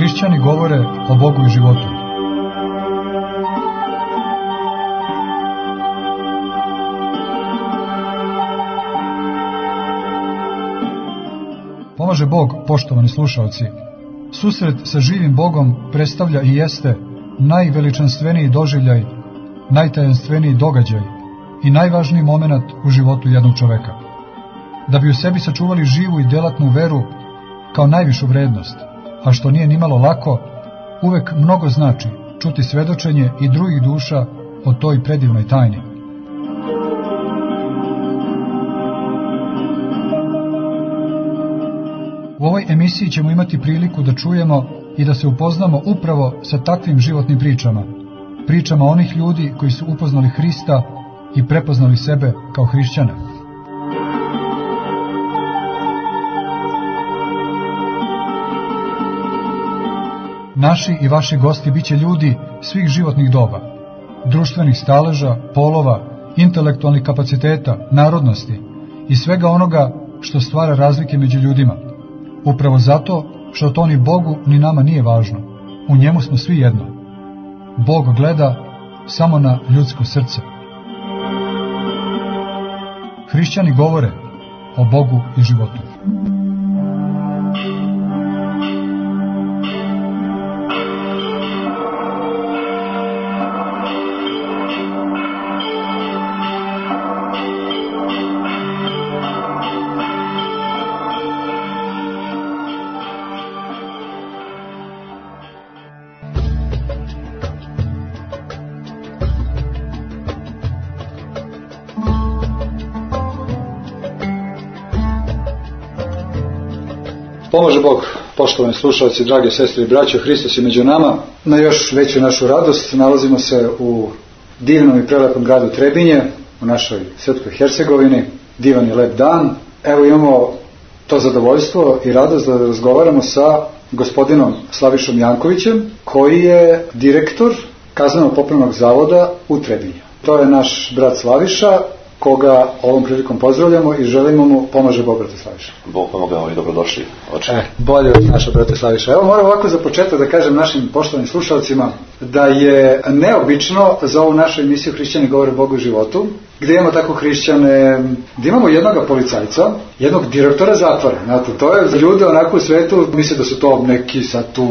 Hrišćani govore o Bogu i životu. Pomaže Bog, poštovani slušaoci. Susret sa živim Bogom predstavlja i jeste najveličanstveniji doživljaj, najtajanstveniji događaj i najvažniji moment u životu jednog čoveka. Da bi u sebi sačuvali živu i delatnu veru kao najvišu vrednost, a što nije nimalo lako, uvek mnogo znači čuti svedočenje i drugih duša o toj predivnoj tajni. U ovoj emisiji ćemo imati priliku da čujemo i da se upoznamo upravo sa takvim životnim pričama onih ljudi koji su upoznali Hrista i prepoznali sebe kao hrišćane. Naši i vaši gosti biće ljudi svih životnih doba, društvenih staleža, polova, intelektualnih kapaciteta, narodnosti i svega onoga što stvara razlike među ljudima. Upravo zato što to ni Bogu ni nama nije važno. U njemu smo svi jedno. Bog gleda samo na ljudsko srce. Hrišćani govore o Bogu i životu. Pomaže Bog, poštovani slušalci, drage sestre i braćo, Hristos je među nama. Na još veću našu radost nalazimo se u divnom i prelepom gradu Trebinje, u našoj Srpskoj Hercegovini. Divan je lep dan. Evo imamo to zadovoljstvo i radost da razgovaramo sa gospodinom Slavišom Jankovićem, koji je direktor Kazneno-popravnog zavoda u Trebinju. To je naš brat Slaviša, koga ovom prilikom pozdravljamo i želimo mu pomaže Bog, brate Slaviša. Bog pomogao i dobrodošli. Bolje od naša, brate Slaviša. Evo moram ovako za početak da kažem našim poštovanim slušalcima da je neobično za ovu našu emisiju Hrišćani govore o Bogu i životu, gdje imamo tako hrišćane, gdje imamo jednog policajca, jednog direktora zatvora. Znate, to je za ljude onako u svetu, misle da su to neki sad tu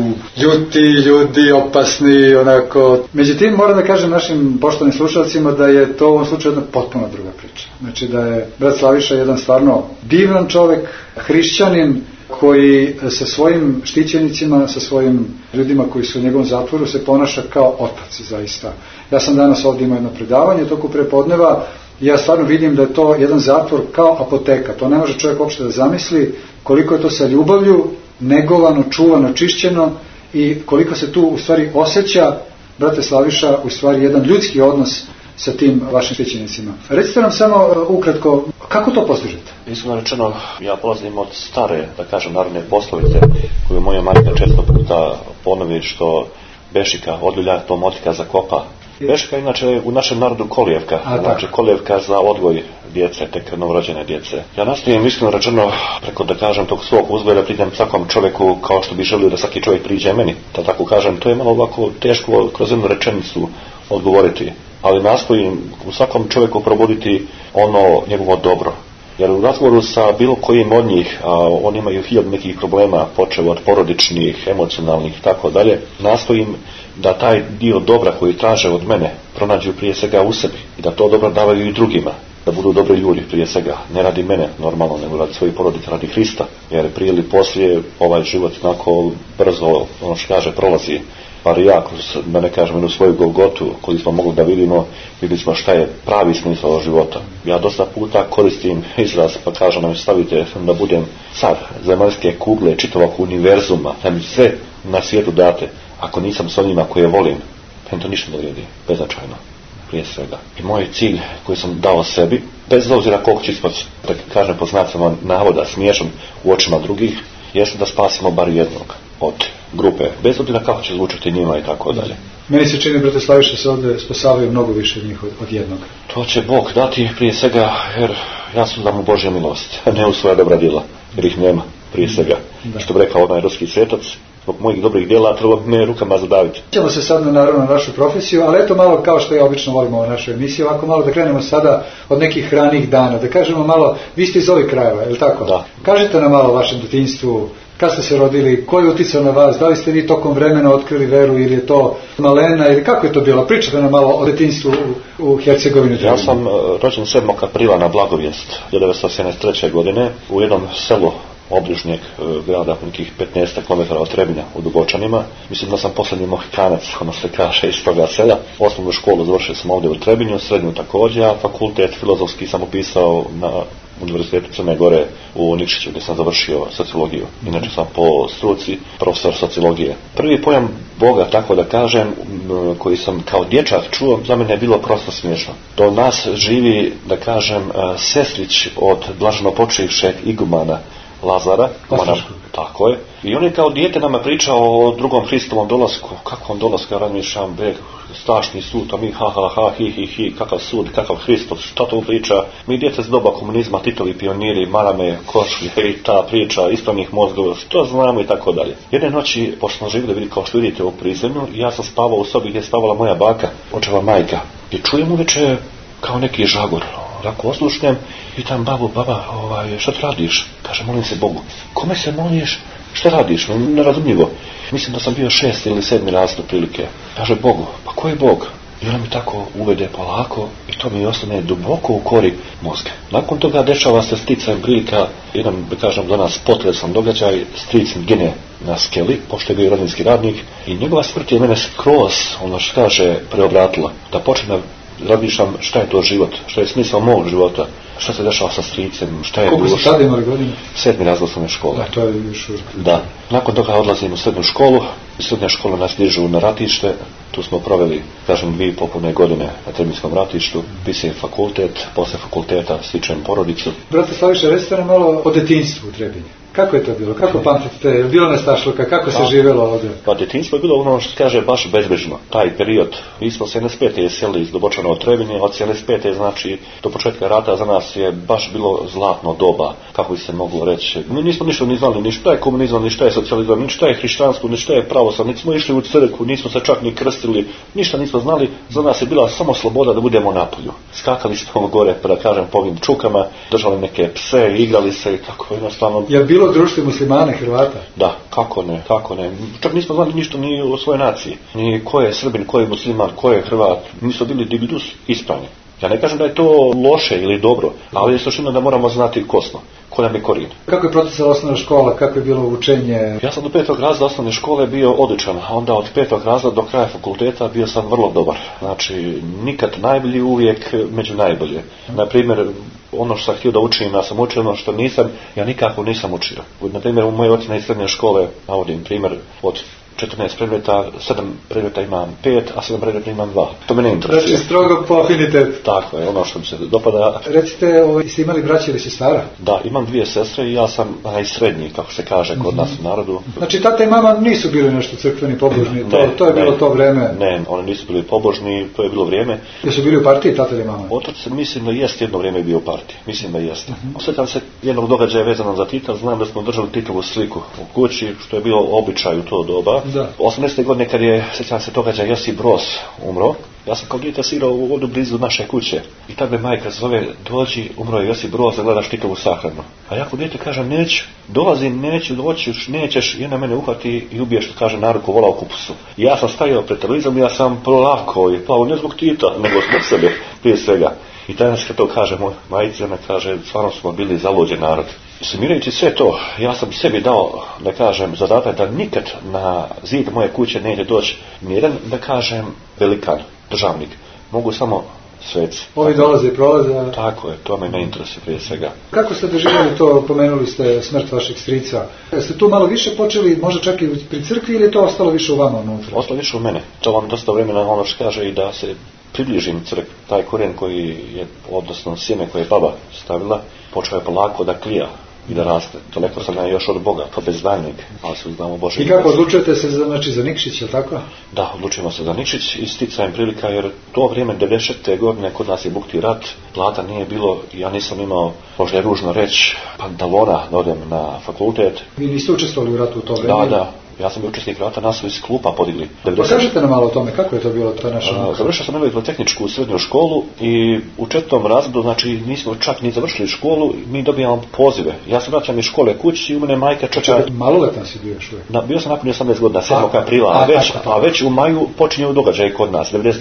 ljudi opasni, onako. Međutim, moram da kažem našim poštovanim slušalcima da je to u ovom slučaju jedna potpuno druga priča. Znači da je brat Slaviša jedan stvarno divan čovjek, hrišćanin, koji sa svojim štićenicima, sa svojim ljudima koji su u njegovom zatvoru se ponaša kao otac, zaista. Ja sam danas ovdje imao jedno predavanje toku prepodneva i ja stvarno vidim da je to jedan zatvor kao apoteka. To ne može čovjek uopšte da zamisli koliko je to sa ljubavlju, negovano, čuvano, čišćeno i koliko se tu u stvari osjeća, brate Slaviša, u stvari jedan ljudski odnos sa tim vašim štićenicima. Recite nam samo ukratko, kako to postižete? Iskreno rečeno, ja polazim od stare, da kažem, narodne poslovice, koju moja majka često puta ponovi, što bešika odljulja, to motika zakopa. Bešika inače u našem narodu kolijevka, znači kolijevka za odgoj djece, tek novorođene djece. Ja nastojim, iskreno rečeno, preko, da kažem, tog svog uzgoja da pridem svakom čovjeku kao što bi želio da svaki čovjek priđe meni. Da tako kažem, to je malo ovako teško kroz jednu rečenicu odgovoriti, ali nastojim u svakom čovjeku probuditi ono njegovo dobro. Jer u razgovoru sa bilo kojim od njih, a oni imaju hiljadu nekih problema, počev od porodičnih, emocionalnih i tako dalje, nastojim da taj dio dobra koji traže od mene pronađu prije svega u sebi i da to dobro davaju i drugima, da budu dobri ljudi prije svega, ne radi mene normalno, nego radi svojih porodica, radi Hrista, jer prije ili poslije ovaj život onako brzo, ono što kaže, prolazi. Pa ja, da ne kažem jednu svoju Golgotu koju smo mogli da vidimo smo šta je pravi smisao života. Ja dosta puta koristim izraz pa kažem nam stavite da budem car zemaljske kugle čitavog univerzuma, da mi sve na svijetu date, ako nisam s onima koje volim, pa to ništa ne vrijedi, beznačajno, prije svega. I moj cilj koji sam dao sebi, bez obzira koliko će ispati, da kažem po znacima navoda, smiješan u očima drugih, jeste da spasimo bar jednog od grupe, bez obzira kako će zvučati njima i tako dalje. Meni se čini, brate Slaviša, se ovdje spasavaju mnogo više njih od jednog. To će Bog dati prije svega, jer ja sam dam u Božja milost, ne u svoja dobra djela, jer ih nema prije svega. Što bi rekao onaj ruski svetac, zbog mojih dobrih djela treba me rukama zadaviti. Ćemo se sad naravno na našu profesiju, ali eto malo kao što ja obično volimo u našoj emisiji, ovako malo da krenemo sada od nekih ranih dana, da kažemo malo, vi ste iz ovih krajeva, je li tako? Da. Kažite nam malo o vašem detinjstvu, kad ste se rodili, ko je uticao na vas, da li ste vi tokom vremena otkrili veru ili je to malena ili kako je to bilo? Pričate nam malo o detinjstvu u Hercegovini. Ja sam rođen 7. aprila na Blagovijest 1973. godine u jednom selu obližnjeg grada, nekih 15 km od Trebinja u Dubočanima. Mislim da sam posljednji Mohikanac, ono se kaže, iz toga sela. Osnovnu školu završio sam ovdje u Trebinju, srednju također, a fakultet filozofski sam upisao na Univerzitetu Crne Gore u Nikšiću, gdje sam završio sociologiju. Inače sam po struci profesor sociologije. Prvi pojam Boga, tako da kažem, koji sam kao dječak čuo, za mene je bilo prosto smiješno. Do nas živi, da kažem, sestrić od blaženopočivšeg igumana Lazara, tako je. I on je kao dijete nama pričao o drugom Hristovom dolasku. Kakvom dolasku, ja razmišljam, strašni sud, a mi ha, hi, kakav sud, kakav Hristov, šta to priča? Mi djece s doba komunizma, Titovi pioniri, marame, košulje i ta priča, ispravnih mozgova, što znamo i tako dalje. Jedne noći, pošto smo živjeli, kao što vidite u prizemlju, ja sam spavao u sobi gdje je spavala moja baka, očeva majka. I čujem uveče kao neki žagor. Ako oslušnem, pitam babu, baba, šta ti radiš? Kaže, molim se Bogu. Kome se moliš? Šta radiš? Nerazumljivo. Mislim da sam bio 6. ili 7. razred prilike. Kaže, Bogu. Pa ko je Bog? I ona mi tako uvede polako i to mi ostane duboko u kori mozga. Nakon toga dešava se sticajem prilika, jedan, da kažem, za nas potresan događaj, stric gine na skeli, pošto je bio rodinski radnik, i njegova smrt je mene skroz, ono što kaže, preobratila. Da počne razmišljam šta je to život, šta je smisao mog života, šta se dešava sa stricem, šta je... Koliko ste tada imali godine? 7. razred osnovne škole. Da, to je još uvijek. Da. Nakon toga odlazim u srednju školu, srednja škola nas dižu na ratište, tu smo proveli, kažem, 2,5 pune godine na Trebinskom ratištu, pisujem fakultet, posle fakulteta stičem porodicu. Brate Slaviša, recite nam malo o detinjstvu u Trebinju. Kako je to bilo? Kako pamtite? Je bilo nestašluka? Kako se živjelo ovdje? Pa detinjstvo je bilo ono što kaže baš bezbrižno. Taj period, mi smo 75. sjeli iz Dubočana od Trebinje, od 75. znači do početka rata za nas je baš bilo zlatno doba, kako bi se moglo reći. Mi nismo ništa ni znali, ni šta je komunizam, ni šta je socijalizam, ni šta je hrišćanstvo, ni šta je pravoslavno, nismo išli u crkvu, nismo se čak ni krstili, ništa nismo znali, za nas je bila samo sloboda da budemo napolju. Skakali smo gore, da kažem, po ovim čukama, držali neke pse, igrali se, tako jednostavno. Je bilo društvo muslimane, Hrvata? Da, kako ne. Čak nismo znali ništa ni o svojoj naciji. Ni ko je Srbin, ko je musliman, ko je Hrvat. Nisu bili digidus ispravni. Ja ne kažem da je to loše ili dobro, ali je suština da moramo znati ko smo, ko nam je korijen. Kako je procesala osnovna škola, kako je bilo učenje? Ja sam do 5. razreda osnovne škole bio odličan, a onda od 5. razreda do kraja fakulteta bio sam vrlo dobar. Znači, nikad najbolji, uvijek među najbolje. Na primjer, ono što sam htio da učim, ja sam učio, ono što nisam, ja nikako nisam učio. Na primjer, u moje ocjene iz srednje škole, navodim primjer, od 14 predmeta, 7 predmeta imam 5, a 7 predmeta imam 2. To me ne interesuje. Znači strogo po afinitetu. Tako je, ono što mi se dopada. Recite, ste imali braće ili sestara? Da, imam 2 sestre i ja sam najsrednji, kako se kaže kod nas u narodu. Znači tata i mama nisu bili nešto crkveni, pobožni, to je bilo to vrijeme? Ne, oni nisu bili pobožni, to je bilo vrijeme. Jesu bili u partiji, tata ili mama? Otac mislim da jest jedno vrijeme bio u partiji, mislim da jeste. Sjećam se jednog događaja vezano za Tita, znam da smo držali Titovu sliku u kući, što je bilo običaj u to doba. Da. 80. godine kad je, sjećam se događaja, Josip Broz umro, ja sam kao dijete svirao ovdje blizu naše kuće i tad me majka zove, dođi, umro je Josip Broz, da gledaš Titovu sahranu. A ja kao dijete kažem, neću, dolazim, neću, doćiš, nećeš, jedna mene uhvati i ubije, što kaže narod, ko vola u kupusu. I ja sam stajao pred televizijom, ja sam plako i plavo, ne zbog Tita, nego zbog sebe, prije svega. I danas kad to kaže moj majica, ona kaže, stvarno smo bili zaluđen narod. Sumirajući sve to, ja sam sebi dao, da kažem, zadatak da nikad na zid moje kuće neće doći nijedan, da kažem, velikan, državnik. Mogu samo sveci. Ovi dolaze i prolaze. Tako je, to me ne interesuje prije svega. Kako ste doživjeli to, pomenuli ste smrt vašeg strica? Ste tu malo više počeli, možda čak i pri crkvi, ili je to ostalo više u vama unutra? Ostalo više u mene. To vam dosta vremena ono što kaže i da se približim crkvi. Taj korijen koji je, odnosno sjeme koje je baba stavila, počeo je polako da klija i da raste. Daleko sam ja još od Boga, kao bezdaljnik, ali se uznamo Bože. I kako odlučujete se za Nikšić, je li tako? Da, odlučujemo se za Nikšić i sticajem prilika, jer to vrijeme 90. godine kod nas je bukti rat, plata nije bilo, ja nisam imao, možda je ružno reći, pantalona da odem na fakultet. Vi niste učestvovali u ratu u to vrijeme? Da, Ja sam bio učesnik rata, nas su iz klupa podigli. Kažete nam malo o tome, kako je to bilo to naša? Završio sam elektrotehničku srednju školu i u 4. razredu, znači nismo čak ni završili školu, mi dobijamo pozive. Ja se vraćam iz škole kući i u mene majka čeka. Maloletan si bio još uvijek? Bio sam napunio 18 godina, 7. aprila, a već u maju počinju događaj kod nas, 92.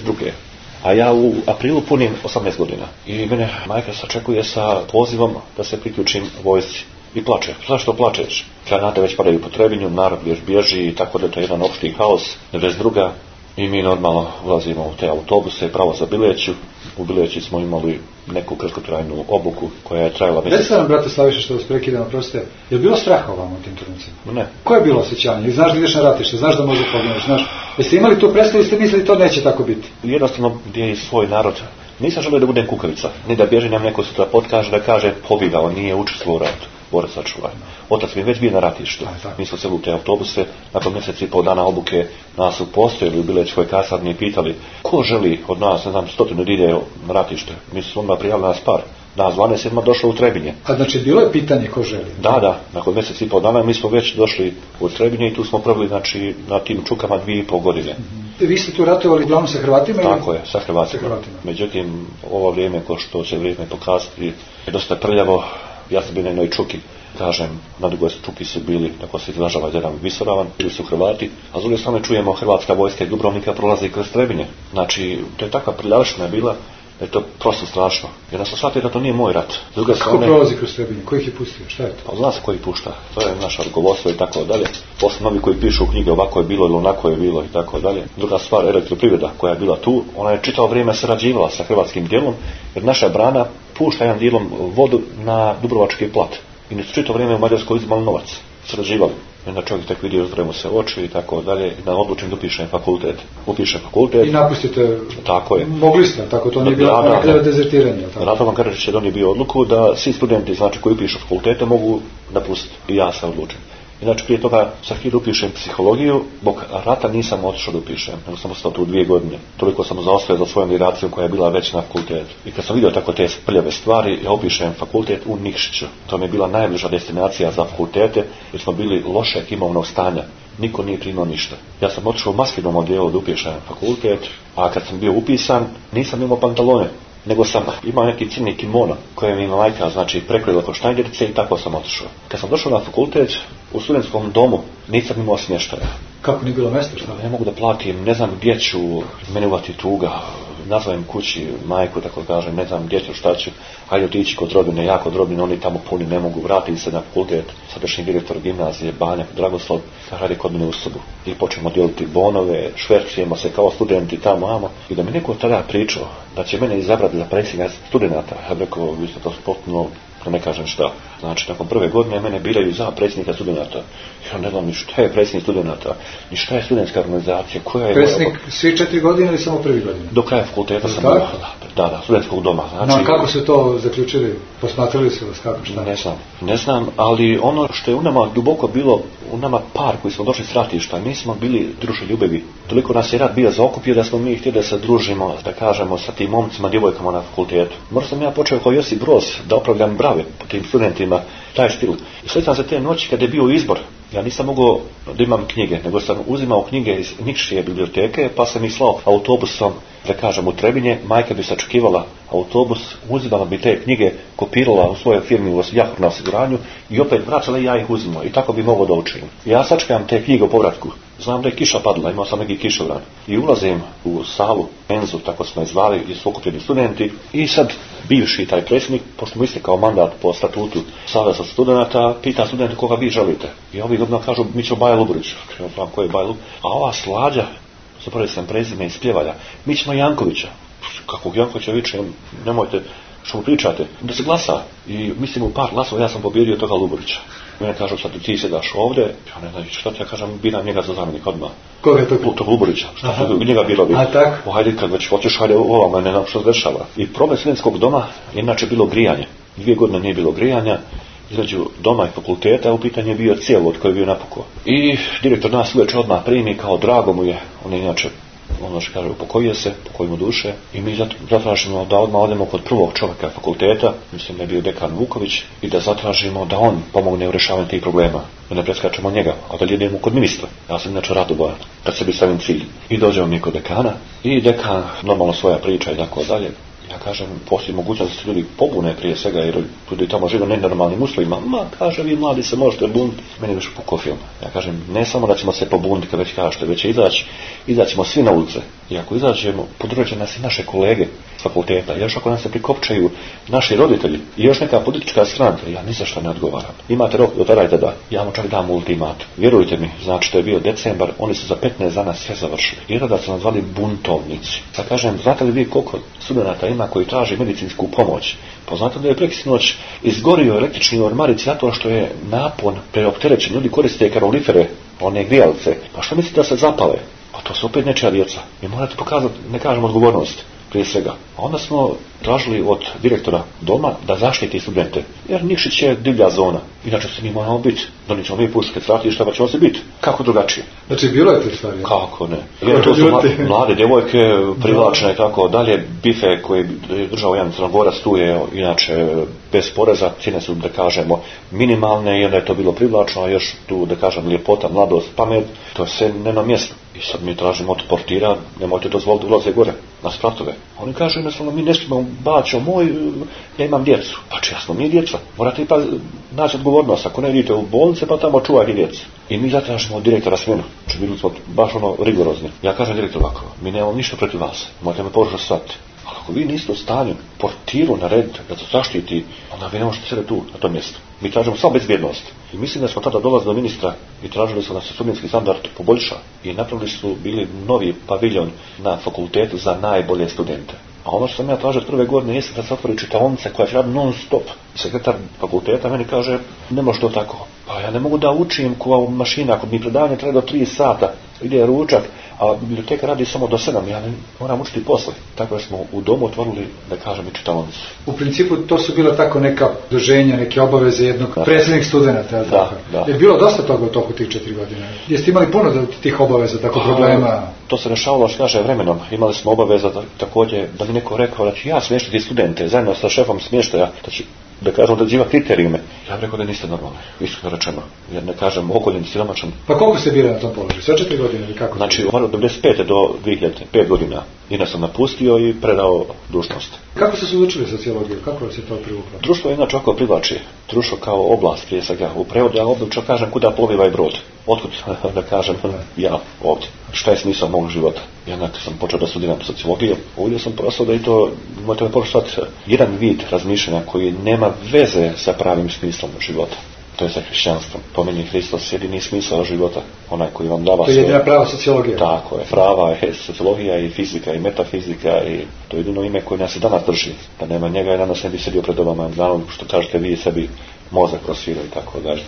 A ja u aprilu punim 18 godina. I mene majka sačekuje sa pozivom da se priključim vojsci. I plače. Zašto plačeš? Granate već padaju po Trebinju, narod bježi i tako da to je jedan opšti haos. 92. I mi normalno ulazimo u te autobuse, pravo za Bileću. U Bileći smo imali neku kratkotrajnu obuku koja je trajala mjesec. Recite nam, brate Slaviša, što vas prekidam, prostite, je bilo straha vam u tim trenucima? Ne. Koje je bilo osjećanje? Znaš da ideš na ratište, znaš da može poginuti, znaš. Jeste imali tu predstavu i ste mislili to neće tako biti? Jednostavno gdje je svoj narod. Nisam želio da budem kukavica, ni da bježi nam neko sutra potkaže da kaže pobjegao, nije učestvovao u ratu. Borac sačuvaj. Otac mi je već bio na ratištu. Mi smo seli u te autobuse, nakon mjesec i pol dana obuke nas su postojali u Bilećkoj kasarni i pitali ko želi od nas, ne znam, 100 da ide na ratište. Mi smo onda prijavili nas par. Nas 12 došlo u Trebinje. A znači bilo je pitanje ko želi? Da, nakon mjesec i pol dana mi smo već došli u Trebinje i tu smo proveli, znači, na tim čukama 2,5 godine. Vi ste tu ratovali glavno sa Hrvatima? Tako je, sa Hrvatima. Međutim, ovo vrijeme, ko što će vrijeme pokazati, je dosta prljavo. Ja sam bio na jednoj čuki, kažem, na drugoj čuki su bili, tako se izražava jedan Visoravan, bili su Hrvati, a s druge strane čujemo hrvatska vojska iz Dubrovnika prolazi kroz Trebinje. Znači, to je takva prljavština bila, da je to prosto strašno. Jer da sam shvatio da to nije moj rat. Kako prolazi kroz Trebinje? Ko ih je pustio? Šta je to? Pa zna se koji pušta. To je naša rukovodstvo i tako dalje. Posle novi koji pišu u knjige ovako je bilo ili onako je bilo i tako dalje. Druga stvar, elektroprivreda koja je bila tu, ona je čitavo vrijeme sarađivala sa hrvatskim dijelom, jer naša brana pušta jedan dijelom vodu na Dubrovački plat. I ne su čitavo vrijeme u Mađarskoj uzimali novac. Sarađivali. I onda čovjek tako vidio, uzvremo se oči i tako dalje. I da odlučim da upišem fakultet. Upišem fakultet. I napustite. Tako je. Mogli ste, tako to nije bilo nekada dezertiranje. Radovan Karadžić je donio bio odluku da svi studenti, znači koji upišu fakultete, mogu napustiti. I ja sam odlučen. Inače, prije toga sam htio da upišem psihologiju, zbog rata nisam otišao da upišem, nego sam ostao tu 2 godine. Toliko sam zaostao za svojom generacijom koja je bila već na fakultetu. I kad sam vidio tako te prljave stvari, ja upišem fakultet u Nikšiću. To mi je bila najbliža destinacija za fakultete, jer smo bili lošeg imovnog stanja. Niko nije primao ništa. Ja sam otišao u maskirnom odjelu da upišem fakultet, a kad sam bio upisan, nisam imao pantalone, nego sam imao neki crni kimono koje mi majka, znači, prekrojila ko štajgerice i tako sam otišao. Kad sam došao na fakultet, u studentskom domu nisam imao smještaja. Kako nije bilo mjesta, šta? Ne mogu da platim, ne znam gdje ću, mene uvati tuga, nazovem kući majku, tako da kažem, ne znam gdje ću, šta ću, hajde otići kod rodbine, ja kod rodbine, oni tamo puni ne mogu, vratiti se na fakultet, sadašnji direktor gimnazije, Banjak Dragoslav, hajde kod mene u sobu. I počnemo dijeliti bonove, šverčujemo se kao studenti tamo, amo, i da mi neko tada pričao da će mene izabrati za predsjednika studenata. Ja bih rekao, vi ste to potpuno, da ne kažem šta. Znači, nakon prve godine mene biraju za predsjednika studenata. Ja ne znam ni šta je predsjednik studenata, ni šta je studentska organizacija, koja je... Predsjednik svi 4 godine ili samo prvi godine? Do kraja fakulteta sam bio, da, studentskog doma. Znači, no, kako se to zaključili? Posmatrali su vas kako, šta? Ne znam, ali ono što je u nama duboko bilo, u nama par koji smo došli s ratišta, mi smo bili druželjubivi. Toliko nas je rat bio zaokupio da smo mi htjeli da se družimo, da kažemo, sa tim momcima, djevojkama na fakultetu. Možda sam ja počeo kao Josip Broz da opravljam brave po tim studentima, taj stil. I sjećam se te noći kad je bio izbor, ja nisam mogao da imam knjige, nego sam uzimao knjige iz Nikšije biblioteke, pa sam ih slao autobusom, da kažem, u Trebinje. Majka bi sačekivala autobus, uzimala bi te knjige, kopirala u svojoj firmi u Jahor na osiguranju i opet vraćala i ja ih uzimao. I tako bi mogao da učim. Ja sačekam te knjige u povratku. Znam da je kiša padla, imao sam neki kišovran. I ulazim u salu, menzu, tako smo je zvali, gdje su okupljeni studenti. I sad bivši taj predsjednik, pošto mu istekao mandat po statutu Saveza studenata, pita studente koga vi želite. I ovi godina kažu, mi ćemo Baja Luburić. Ja znam ko je Baja Luburić. A ova Slađa, zapravo sam prezime iz Pljevalja, mi ćemo Jankovića. Kakvog Jankovića viče, nemojte što mu pričate, da se glasa. I mislim u par glasova ja sam pobjedio toga Luburića. Mene kažu, sad ti sjedaš ovdje, ja ne znam šta ti ja kažem, biram njega za zamjenik odmah. Koga je to? Tog Luburića, što su njega birali. A tako? Hajde, kad već hoćeš, hajde ovamo, ne znam što se dešava. I problem studentskog doma je inače bilo grijanje. 2 godine nije bilo grijanja, između doma i fakulteta, u pitanju je bio cjevovod koji je bio napukao. I direktor nas uveče odmah primi, kao drago mu je, on je inače ono što kaže, upokojio se, pokojimo duše i mi zatražimo da odmah odemo kod prvog čovjeka fakulteta, mislim da je bio dekan Vuković, i da zatražimo da on pomogne u rješavanju tih problema, da ne preskačemo njega, a da idemo kod ministra. Ja sam inače radobojan, kad sebi stavim cilj. I dođemo mi kod dekana i dekan normalno svoja priča i tako dalje. Ja kažem, postoji mogućnost da se ljudi pobune prije svega, jer ljudi tamo žive nenormalnim uslovima. Kaže, vi mladi se možete buniti. Meni je još pukao film. Ja kažem, ne samo da ćemo se pobuniti, kad već kažete, već će izaćemo svi na ulice. I ako izađemo, podržat će nas i naše kolege s fakulteta. Još ako nas se prikopčaju naši roditelji i još neka politička stranka, ja ni za što ne odgovaram. Imate rok do tada i tada. Ja mu čak dam ultimatum. Vjerujte mi, znači to je bio decembar, oni su za 15 dana sve završili. I da su nazvali buntovnici. Ja kažem, znate li vi koliko studenata ima koji traži medicinsku pomoć? Pa znate da je preksinoć izgorio električni ormaric zato što je napon preopterećen. Ljudi koriste kalorifere, one grijalice. Pa što mislite da se zapale? Pa to su opet nečija djeca. I morate pokazati, ne kažem, odgovornost prije svega. A onda smo tražili od direktora doma da zaštiti studente. Jer Nikšić je divlja zona. Inače se mi moramo biti. Donijet ćemo mi puške stratišta, pa ćemo se biti. Kako drugačije? Znači bilo je te stvari? Kako ne? Jer to su mlade djevojke, privlačne i tako dalje. Bife koji je držao jedan Crnogorac tu je inače bez poreza. Cijene su, da kažemo, minimalne i onda je to bilo privlačno, a još tu, da kažem, ljepota, mladost, pamet. To je sve nenomjesno. I sad mi tražimo od portira, nemojte dozvoliti ulaze gore na spratove. Oni kažu jednostavno, mi ne smijemo, bačo moj, ja imam djecu. Pa čija smo mi djeca? Morate i pa naći odgovornost. Ako ne idete u bolnice, pa tamo čuvajte djecu. I mi zatražimo od direktora smjenu. Znači bili smo baš rigorozni. Ja kažem direktor ovako, mi nemamo ništa protiv vas. Morate me pogrešno shvatiti. Ali ako vi niste u stanju portiru narediti da se zaštiti, onda vi ne možete sjediti tu, na tom mjestu. Mi tražimo samo bezbjednost. I mislim da smo tada dolazili do ministra i tražili su da se studentski standard poboljša. I napravili su bili novi paviljon na fakultetu za najbolje studente. A ono što sam ja tražio od prve godine jeste da se otvori čitaonica koja će raditi non stop. Sekretar fakulteta meni kaže, ne može to tako. Pa ja ne mogu da učim kao mašina, ako mi predavanje traje do 3 sata, ide ručak, a biblioteka radi samo do 7, ja ne moram učiti posle. Tako da smo u domu otvorili, da kažem, i čitaonicu. U principu to su bila tako neka duženja, neke obaveze jednog predsjednik studenta. Da. Je bilo dosta toga u toku tih 4 godine? Jeste imali puno tih obaveza, tako problema? To se rešavalo, što kaže, vremenom. Imali smo obaveza također da mi neko rekao da ću ja smještiti studente zajedno sa šefom smještaja, da kažem određiva kriterijume. Ja bih rekao da niste normalni, iskreno rečeno. Jer ne kažem okoljen, siromačan. Pa koliko ste bili na tom položaju? Sve 4 godine ili kako? Znači, od 1995. do 2000, 5 godina. Ina sam napustio i predao dužnost. Kako ste se učili sociologiju? Kako se to privuklo? Društvo je inače ovako privlači. Društvo kao oblast, prije svega. U prevodu ja obično kažem kuda ploviva i brod. Otkud da kažem ja ovdje. Šta je smisao mog života? I onda sam počeo da studiram sociologiju. Ovdje sam prostao da i to, možete me poštati, jedan vid razmišljanja koji nema veze sa pravim smislom života. To je sa hrišćanstvom. Po meni Hristos jedini smisao života. Onaj koji vam dava sve. To je jedina prava sociologija. Tako je. Prava je sociologija i fizika i metafizika i to je jedino ime koje nas i danas drži. Da nema njega i danas ne bi sedio pred ovama. Znam što kažete vi sebi mozak prosvirao i tako dalje.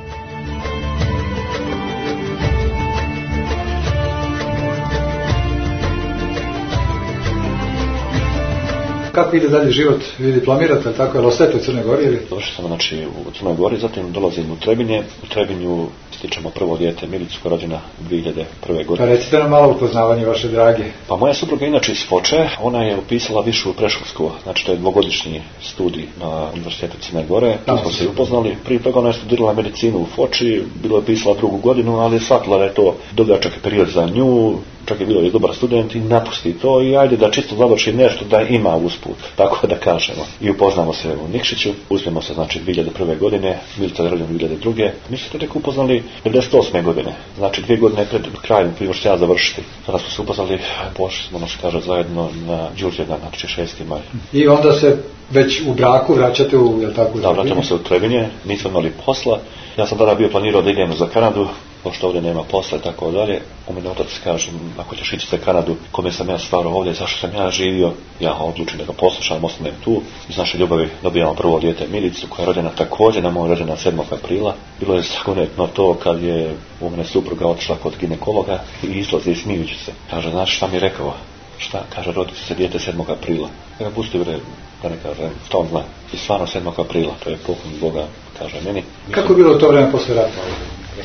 Kako ide dalje život? Vi diplomirate, tako je, ostajete u Crnoj Gori ili? Došao sam znači u Crnoj Gori, zatim dolazim u Trebinje. U Trebinju stičemo prvo dijete Milicu koja je rođena 2001. godine. Pa recite nam malo upoznavanje vaše drage. Pa moja supruga inače iz Foče, ona je upisala višu Prešovsku, znači to je dvogodišnji studij na Univerzitetu Crne Gore. Tu smo se upoznali. Prije toga ona je studirala medicinu u Foči, bilo je upisala 2. godinu, ali je shvatila da je to dugačak period za nju. Čak je bilo i dobar student i napusti to i ajde da čisto završi nešto da ima usput, tako da kažemo. I upoznamo se u Nikšiću, uspijemo se znači 2001. godine, Milica je rođena 2002. Mi smo to tek upoznali 1998. godine, znači 2 godine pred krajem prije što ja završiti. Sada smo se upoznali, pošli smo zajedno na Đurđevdan, znači 6. maj. I onda se već u braku vraćate u, jel tako? Da, vraćamo se u Trebinje, nismo imali posla. Ja sam tada bio planirao da idem za Kanadu, pošto ovdje nema posla i tako dalje. U mene otac kaže, ako ćeš ići za Kanadu, kome sam ja stvarao ovdje, zašto sam ja živio, ja odlučim da ga poslušam, ostanem tu. Iz naše ljubavi dobijamo prvo dijete Milicu, koja je rođena također na moj rođena 7. aprila. Bilo je zagonetno to kad je u mene supruga otišla kod ginekologa i izlazi smijući se. Kaže, znaš šta mi je rekao? Šta? Kaže, rodi se dijete 7. aprila. Ja ga pusti da ne kažem, što on zna. I stvarno 7. aprila, to je poklon Boga, kaže meni. Kako je bilo to vreme posle rata?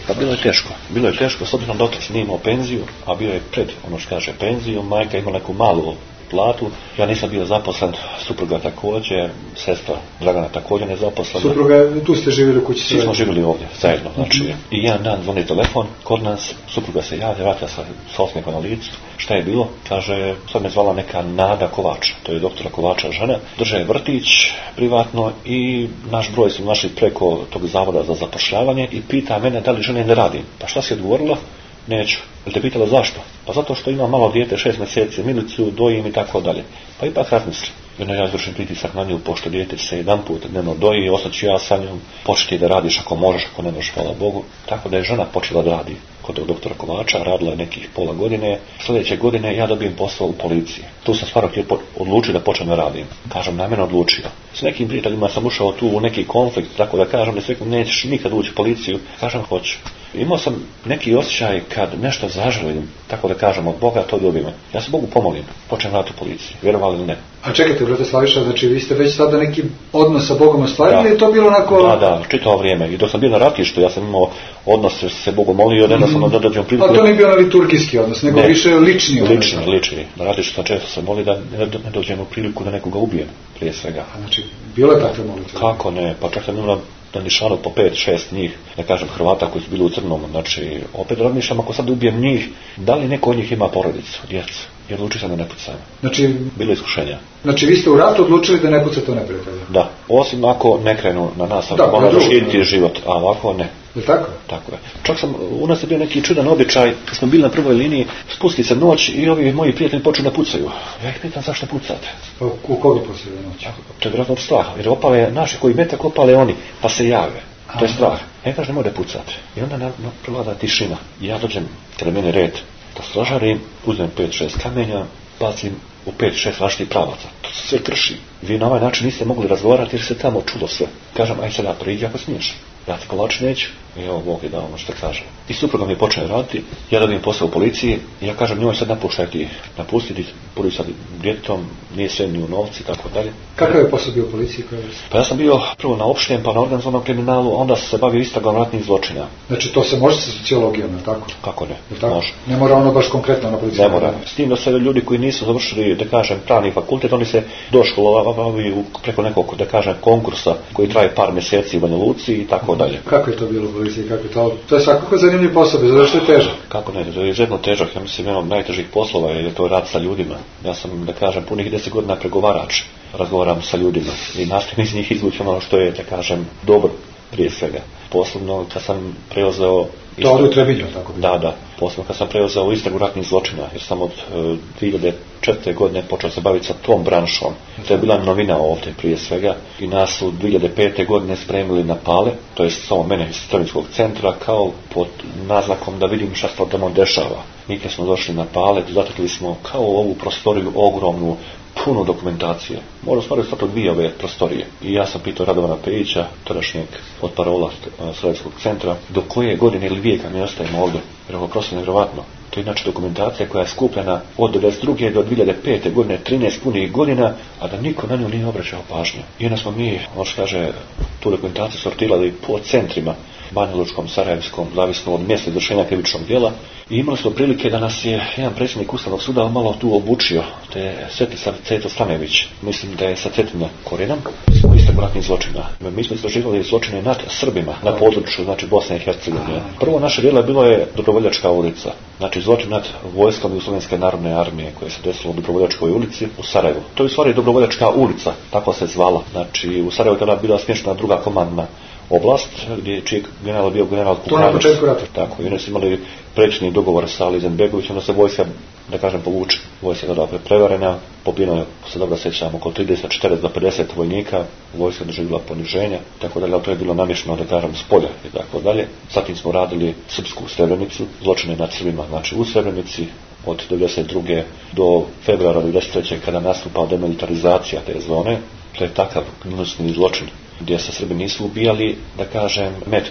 Pa bilo je teško, s obzirom da otac nije imao penziju, a bio je pred, ono što kaže, penziju, majka imala neku malu platu, ja nisam bio zaposlen, supruga također, sestra Dragana također nezaposlena. Supruga, tu ste živjeli u kući? Svi smo živjeli ovdje, zajedno, znači, i jedan dan zvoni telefon kod nas, supruga se javlja, vratila sa osmijehom na licu, šta je bilo? Kaže, sad me zvala neka Nada Kovač, to je doktora Kovača žena, drže vrtić privatno i naš broj su našli preko tog zavoda za zapošljavanje i pita mene da li želim da radim. Pa šta si odgovorila? Neću. Jel te pitala zašto? Pa zato što ima malo dijete, 6 mjeseci, milicu, dojim i tako dalje. Pa ipak razmisli. Jedno ja izvršim pritisak na nju, pošto dijete se jedan put dnevno doji, ostaću ja sa njom, početi da radiš ako možeš, ako ne možeš, hvala Bogu. Tako da je žena počela da radi kod doktora Kovača, radila je nekih pola godine. Sljedeće godine ja dobijem posao u policiji. Tu sam stvarno odlučio da počnem da radim. Kažem, na mene odlučio. S nekim prijateljima sam ušao tu u neki konflikt, tako da kažem, da sve nećeš nikad ući u policiju. Kažem, hoću. Imao sam neki osjećaj kad nešto zaželim, tako da kažem, od Boga to dobijem. Ja se Bogu pomolim, počnem raditi u policiji, vjerovali ili ne. A čekajte, brate Slaviša, znači vi ste već sada neki odnos sa Bogom ostvarili, je to bilo onako... Da, čitavo vrijeme. I dok sam bio na ratištu, ja sam imao odnos, se Bogu molio, jednostavno da dođem priliku... A to nije bio na liturgijski odnos, nego više lični odnos. Lični. Na ratištu sam često se moli da ne dođem u priliku da nekoga ubijem, prije svega. A znači, bilo je takve molitve? Kako ne, pa čak sam imao na nišanu po 5-6 njih, da kažem Hrvata koji su bili u crnom, znači opet razmišljam ako sad ubijem njih, da li neko od njih ima porodicu, djecu, i odlučio sam da ne pucam. Znači, bilo iskušenja. Znači vi ste u ratu odlučili da ne pucate u neprijatelja? Da, osim ako ne krenu na nas, ako ono doživjeti život, a ovako ne. Je tako? Tako je. Čak u nas je bio neki čudan običaj, kad smo bili na prvoj liniji, spusti se noć i ovi moji prijatelji počnu da pucaju. Ja ih pitam zašto pucate. Pa u koga pucaju noć? To je vjerojatno od straha, jer opale naši koji metak opale oni, pa se jave. To je strah. Ja kažem, nemoj da pucate. I onda prevlada tišina. I ja dođem, kada meni red, da stražarim, uzmem 5-6 kamenja, bacim u 5-6 različitih pravaca. To se sve krši. Vi na ovaj način niste mogli razgovarati jer se tamo čulo sve. Kažem, aj sada priđi ako smiješ. Ja ti kolač neću. I evo Bog je dao ono što kaže. I supruga mi počne raditi. Ja dobijem posao u policiji. I ja kažem, njoj sad napustiti, budu sad djetetom, nije sve ni u novci, tako dalje. Kakav je posao bio u policiji? Pa ja sam bio prvo na opštem, pa na organizovanom kriminalu, onda sam se bavio istragom ratnih zločina. Znači to se može sa sociologijom, je tako? Kako ne? Može. Ne mora ono baš konkretno na policiji? Ne mora. S tim da se ljudi koji nisu završili, da kažem, pravni fakultet, oni se doškolovavaju preko nekog, da kažem, konkursa koji traje par mjeseci u Banja Luci i tako dalje. Kako je to bilo u policiji? To je svakako zanimljiv posao, zato što je težak. Kako ne, to je izuzetno težak. Ja mislim, jedan od najtežih poslova je to rad sa ljudima. Ja sam, da kažem, punih 10 godina pregovarač. Razgovaram sa ljudima i nastojim iz njih izvući ono što je, da kažem, dobro prije svega. Posebno kad sam preuzeo... To ovdje u Trebinju, tako? Da. Posebno kad sam preuzeo istragu ratnih zločina, jer sam od 2004. godine počeo se baviti sa tom branšom. To je bila novina ovdje prije svega i nas su 2005. godine spremili na Pale, to je samo mene iz Trvinskog centra, kao pod naznakom da vidim šta se tamo dešava. Mi kad smo došli na Pale, zatekli smo kao ovu prostoriju ogromnu, puno dokumentacije. Moram stvariti sad 2 ove prostorije. I ja sam pitao Radovana Pejića, tadašnjeg od parola Srpskog centra, do koje godine ili vijeka mi ostajemo ovdje. Jer ovo prosto nevjerovatno. To je inače dokumentacija koja je skupljena od 1992. do 2005. godine, 13 punih godina, a da niko na nju nije obraćao pažnju. I onda smo mi, kaže, tu dokumentaciju sortirali po centrima, Banja Lučkom, Sarajevskom, zavisno od mjesta izvršenja krivičnog djela. I imali smo prilike da nas je jedan predsjednik Ustavnog suda malo tu obučio, to je Svetislav Ceto Stanević, mislim da je sa Cetina korijenom, smo istragu ratnih zločina. Mi smo istraživali zločine nad Srbima na području, znači Bosne i Hercegovine. Prvo naše djelo bilo je Dobrovoljačka ulica, znači zločin nad vojskom Jugoslovenske narodne armije koje se desilo u Dobrovoljačkoj ulici u Sarajevu. To je u stvari Dobrovoljačka ulica, tako se zvala. Znači u Sarajevu tada bila smještena druga komandna oblast, gdje čiji general bio general Kukanec. To na početku rata. Tako, i oni su imali prećni dogovor sa Ali Izetbegovićem da se vojska, da kažem, povuče. Vojska je tada prevarena, pobijeno je, se dobro sjećam, oko 30, 40 do 50 vojnika, vojska je doživjela poniženja, tako dalje, ali to je bilo namješano, da kažem, s polja i tako dalje. Zatim smo radili srpsku Srebrenicu, zločine nad Srbima, znači u Srebrenici, od 1992. do februara 1993. kada nastupa demilitarizacija te zone. To je takav gnusni zločin gdje se Srbi nisu ubijali, da kažem, metkom,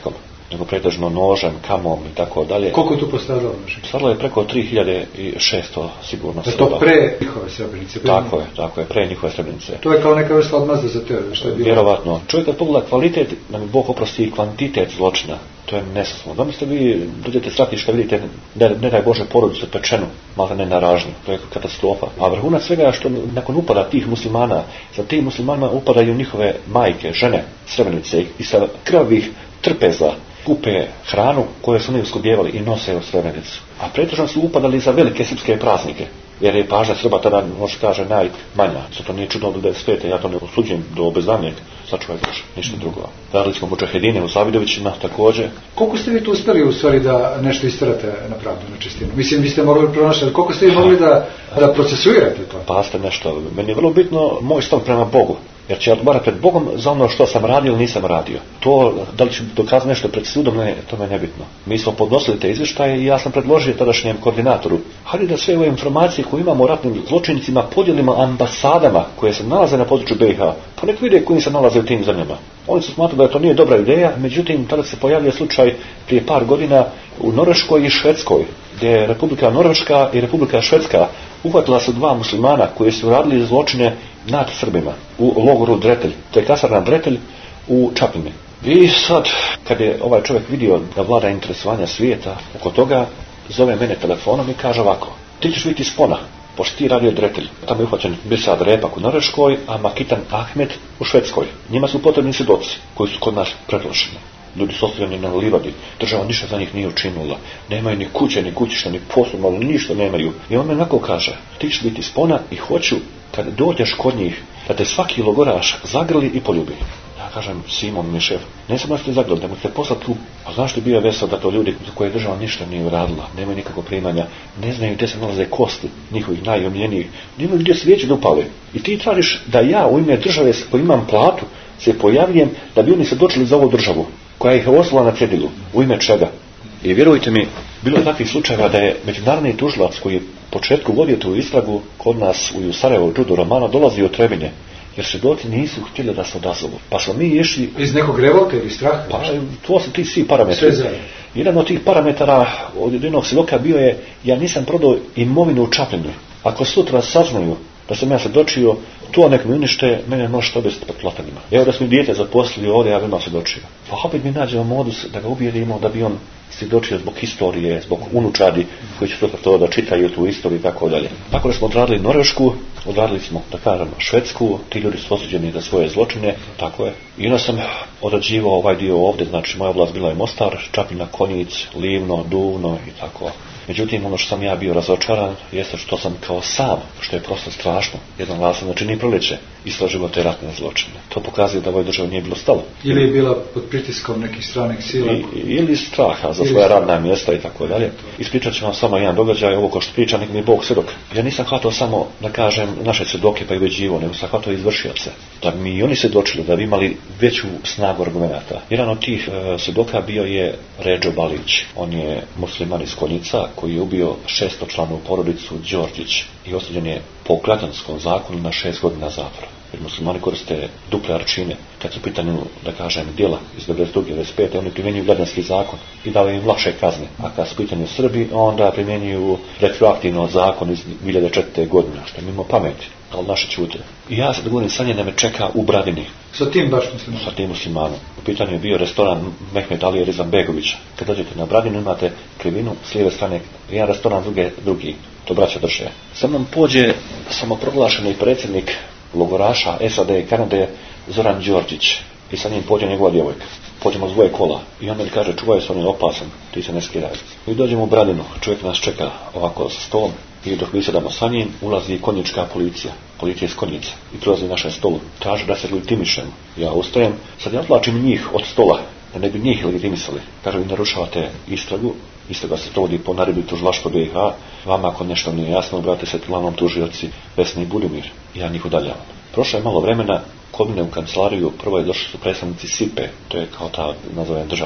nego pretežno nožem, kamom i tako dalje. Koliko je tu postradalo? Stradalo je preko 3600 sigurno. Da to pre njihove Srebrenice? Tako je, pre njihove Srebrenice. To je kao neka vrsta odmazda za te, što je bilo? Vjerovatno. Čovjek kad pogleda kvalitet, da mi Bog oprosti i kvantitet zločina, to je nesasno. Da mislite vi dođete stratišta, vidite, ne daj Bože, porodicu pečenu, malo ne na ražnju, to je katastrofa. A vrhunac svega je što nakon upada tih muslimana, za tim muslimanima upadaju njihove majke, žene, Srebrenice i sa krvavih trpeza kupe hranu koju su oni uskobjevali i nose u Srebrenicu. A pretežno su upadali za velike srpske praznike, jer je pažnja Srba tada, može kaže, najmanja. Zato nije čudno do 95. Ja to ne osuđujem do beznamljenja, sačuvaj Bože, ništa drugo. Radili smo mudžahedine u Zavidovićima također. Koliko ste vi tu uspjeli u stvari da nešto istarate na pravdu, na čistinu? Mislim, vi ste morali pronašati, koliko ste vi mogli da procesuirate to? Pa ste nešto, meni je vrlo bitno moj stav prema Bogu. Jer će ja odgovarati pred Bogom za ono što sam radio ili nisam radio. To, da li ću dokazati nešto pred sudom, to me nebitno. Mi smo podnosili te izvještaje i ja sam predložio tadašnjem koordinatoru. Hajde da sve ove informacije koje imamo o ratnim zločinicima podijelimo ambasadama koje se nalaze na području BiH. Pa nek vide koji se nalaze u tim zemljama. Oni su smatrali da to nije dobra ideja, međutim tada se pojavio slučaj prije par godina u Norveškoj i Švedskoj, gdje je Republika Norveška i Republika Švedska uhvatila su dva muslimana koji su radili zločine nad Srbima u logoru Dretelj, to je kasarna Dretelj u Čapljini. I sad, kad je ovaj čovjek vidio da vlada interesovanja svijeta oko toga, zove mene telefonom i kaže ovako: ti ćeš biti spona, pošto ti radio Dretelj. Tamo je uhvaćen Birsad Repak u Norveškoj, a Makitan Ahmed u Švedskoj. Njima su potrebni svjedoci koji su kod nas predloženi. Ljudi su ostavljeni na livadi, država ništa za njih nije učinila, nemaju ni kuće, ni kućišta, ni poslovno, ništa nemaju. I on me onako kaže: ti ćeš biti spona i hoću, kad dođeš kod njih, da te svaki logoraš zagrli i poljubi. Ja kažem: Simon, mi šef, ne samo da ste zagrli, da mu ste poslati tu. A znaš što je bio vesel da to ljudi za koje država ništa nije uradila, nemaju nikakvo primanja, ne znaju gdje se nalaze kosti njihovih najomljenijih, nemaju gdje svijeće da upali. I ti tražiš da ja u ime države s kojoj imam platu se pojavljujem da bi oni se dočeli za ovu državu koja ih je oslala na cjedilu. U ime čega? I vjerujte mi, bilo je takvih slučajeva da je međunarodni tužilac koji je početku vodio tu istragu kod nas u Sarajevu, Đudu Romana, dolazio u Trebinje, jer svjedoci nisu htjeli da se odazovu. Pa smo mi išli... Iz nekog revolta ili straha? Pa to su ti svi parametri. Jedan od tih parametara od jednog svjedoka bio je: ja nisam prodao imovinu u Čapljini. Ako sutra saznaju da sam ja svjedočio, to nek mi unište, mene možete objesiti pod platanima. Evo da smo dijete zaposlili ovdje, ja bi imao svjedočio. Pa opet mi nađemo modus da ga ubijedimo da bi on svjedočio zbog historije, zbog unučadi koji će to da čitaju tu istoriju i tako dalje. Tako da smo odradili Norvešku, odradili smo, da kažem, Švedsku, ti ljudi su osuđeni za svoje zločine, tako je. I onda sam odrađivao ovaj dio ovdje, znači moja vlast bila je Mostar, Čapljina, Konjic, Livno, Duvno i tako. Međutim, ono što sam ja bio razočaran jeste što sam kao sam, što je prosto strašno, jedan glasan, znači nije proliče, istraživo te ratne zločine. To pokazuje da ovoj državi nije bilo stalo. Ili je bila pod pritiskom nekih stranih sila. Ili straha za svoja radna mjesta i tako dalje. Ispričat ću vam samo jedan događaj, ovo ko što priča, nek mi je Bog svjedok. Ja nisam hvatao samo, da kažem, naše svjedoke pa i ubeđivo, nego sam hvatao izvršioce. Da bi mi oni svjedočili, da bi imali veću snagu argumenata. Jedan od tih svjedoka bio je Ređo Balić. On je musliman iz Konjica koji je ubio 600-članu porodicu Đorđić i osuđen je po građanskom zakonu na 6 godina zatvora. Jer muslimani koriste duple arčine. Kad su pitanju, da kažem, djela iz 92. 95. oni primjenjuju građanski zakon i daju im lakše kazne. A kad su pitanju Srbi, onda primjenjuju retroaktivno zakon iz 2004. godine, što je mimo pameti. Ali naše ćute. I ja sad govorim, Sanje me čeka u Bradini. Sa tim baš muslimanom? Sa tim muslimanom. U pitanju je bio restoran Mehmet Alije Rizambegovića. Kad dođete na Bradinu imate krivinu, s lijeve strane jedan restoran, drugi. To braća drže. Sa mnom pođe samoproglašeni predsjednik logoraša SAD i Kanade Zoran Đorđić. I sa njim pođe njegova djevojka. Pođemo s dvoje kola. I on mi kaže: čuvaj se, on je opasan, ti se ne skiraj. I dođemo u Bradinu. Čovjek nas čeka ovako sa stolom. I dok mi sedamo sa njim, ulazi konjička policija. Policija iz Konjica. I prilazi našem stolu. Traže da se legitimišemo. Ja ustajem. Sad ja odlačim njih od stola, da ne bi njih legitimisali. Kaže: vi narušavate istragu. Istraga se provodi po naredbi tužilaštva BiH. Vama ako nešto nije jasno, obratite se glavnom tužioci Vesni i Budimir. Ja njih udaljavam. Prošlo je malo vremena. Kod mene u kancelariju prvo je došli su predstavnici SIPE, to je kao ta, nazovem, državna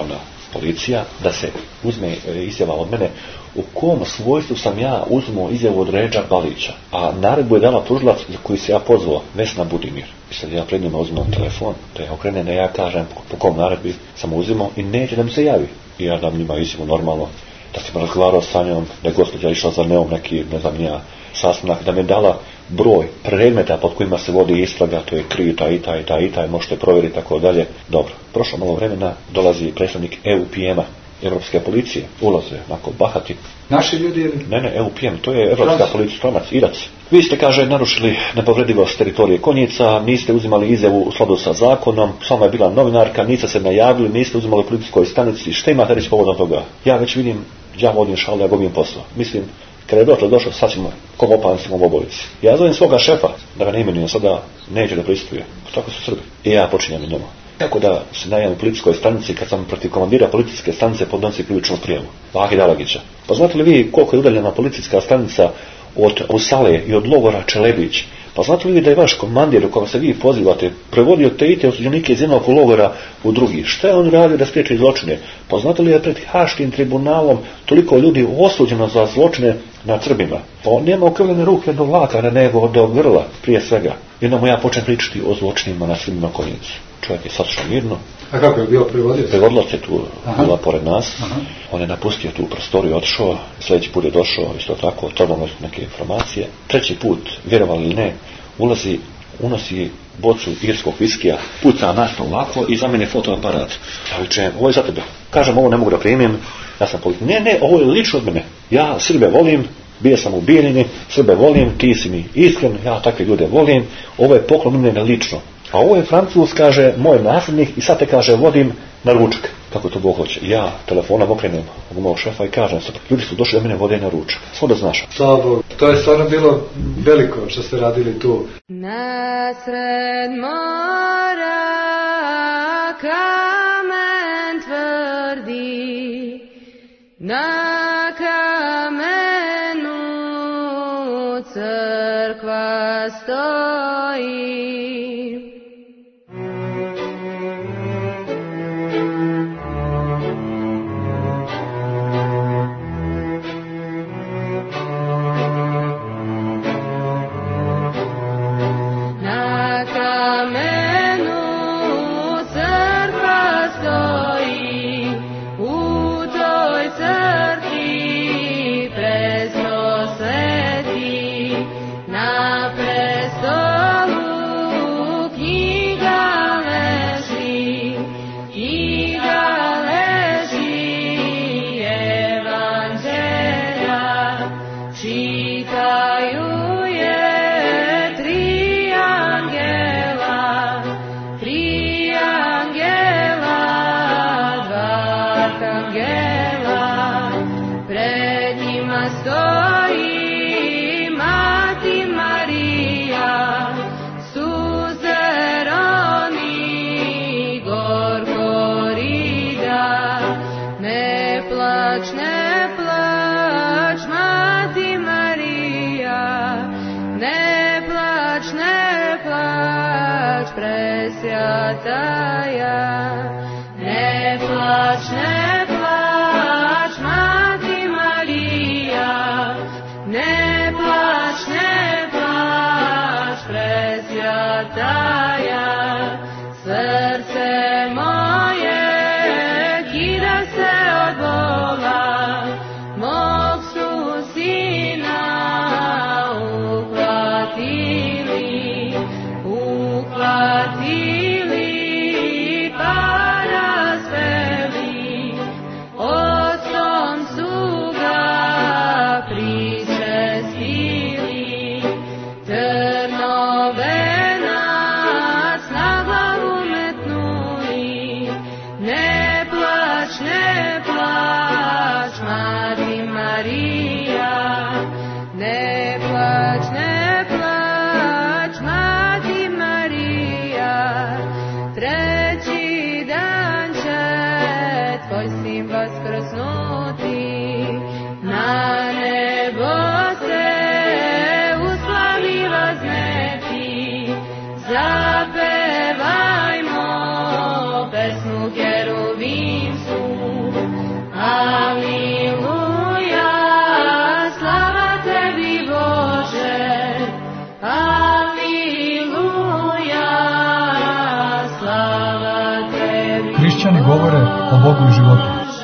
policija, da se uzme izjava od mene u kom svojstvu sam ja uzmao izjavu od Redža Balića, a naredbu je dala tužilac za koji se ja pozvao, Vesna Budimir. I sad ja pred njima uzmem telefon, da ja okrenem, da ja kažem po kom naredbi sam uzimao i neće da mi se javi. I ja dam njima izjavu normalno, da sam razgovarao sa njom, da je gospođa išla za neom neki, ne znam ja, sastanak, da mi je dala broj predmeta pod kojima se vodi istraga, to je KRI, taj, možete provjeriti, tako dalje. Dobro, prošlo malo vremena, dolazi predstavnik EUPM-a, Europske policije, ulaze, onako bahati. Naši ljudi ili? Ne, EUPM, to je Europska policija, Stranac, Irac. Vi ste, kaže, narušili nepovredivost teritorije Konjica, niste uzimali izjavu u skladu sa zakonom, sama je bila novinarka, niste se najavili, niste uzimali u policijskoj stanici, šta imate reći povodom toga? Ja već vidim, ja vodim šalu, ja gubim posao. Mislim, kada je došlo, sad ćemo komopanstvom u obojici. Ja zovem svoga šefa, da ga ne imenujem, sada neće da pristupuje. Tako su Srbi. I ja počinjem njemu. Tako da se najavim u policijskoj stanici, kad sam protiv komandira policijske stanice podnosi krivičnu prijavu, Vahid Alagića. Pa znate li vi koliko je udaljena policijska stanica od Usale i od logora Čelebić? Pa znate li vi da je vaš komandir u koga se vi pozivate prevodio te i te osuđenike iz jednog logora u drugi? Šta je on radio da spriječi zločine? Pa znate li da je pred Haškim tribunalom toliko ljudi osuđeno za zločine nad Srbima? Pa on nema okrvljene ruke do vlakara nego do grla prije svega. I onda mu ja počnem pričati o zločinima na Srbima na Konjicu. Čovjek je saslušao mirno. A kako je bio prevodilac? Prevodilac je tu bila pored nas. On je napustio tu prostoriju, otišao. Sljedeći put je došao, isto tako, trebamo neke informacije. Treći put, vjerovali ili ne, unosi bocu irskog viskija, puca na to ovako i za mene fotoaparat. Ja vičem, ovo je za tebe. Kažem, ovo ne mogu da primim, ja sam politik. Ne, ovo je lično od mene. Ja Srbe volim, bio sam u Bijeljini, Srbe volim, ti si mi iskren, ja takve ljude volim, ovo je poklon mene lično. A ovo je Francuz, kaže, moj nasljednik i sad te, kaže, vodim na ručak. Kako to Bog hoće. Ja telefonom okrenem u mojeg šefa i kažem, ljudi su došli da mene vode na ručak. Svo da znaš. Slava Bogu. To je stvarno bilo veliko što ste radili tu. Nasred mora kamen tvrdi, na kamenu crkva stoji. Zapevajmo pesmu kerubimsku. o Bogu i životu.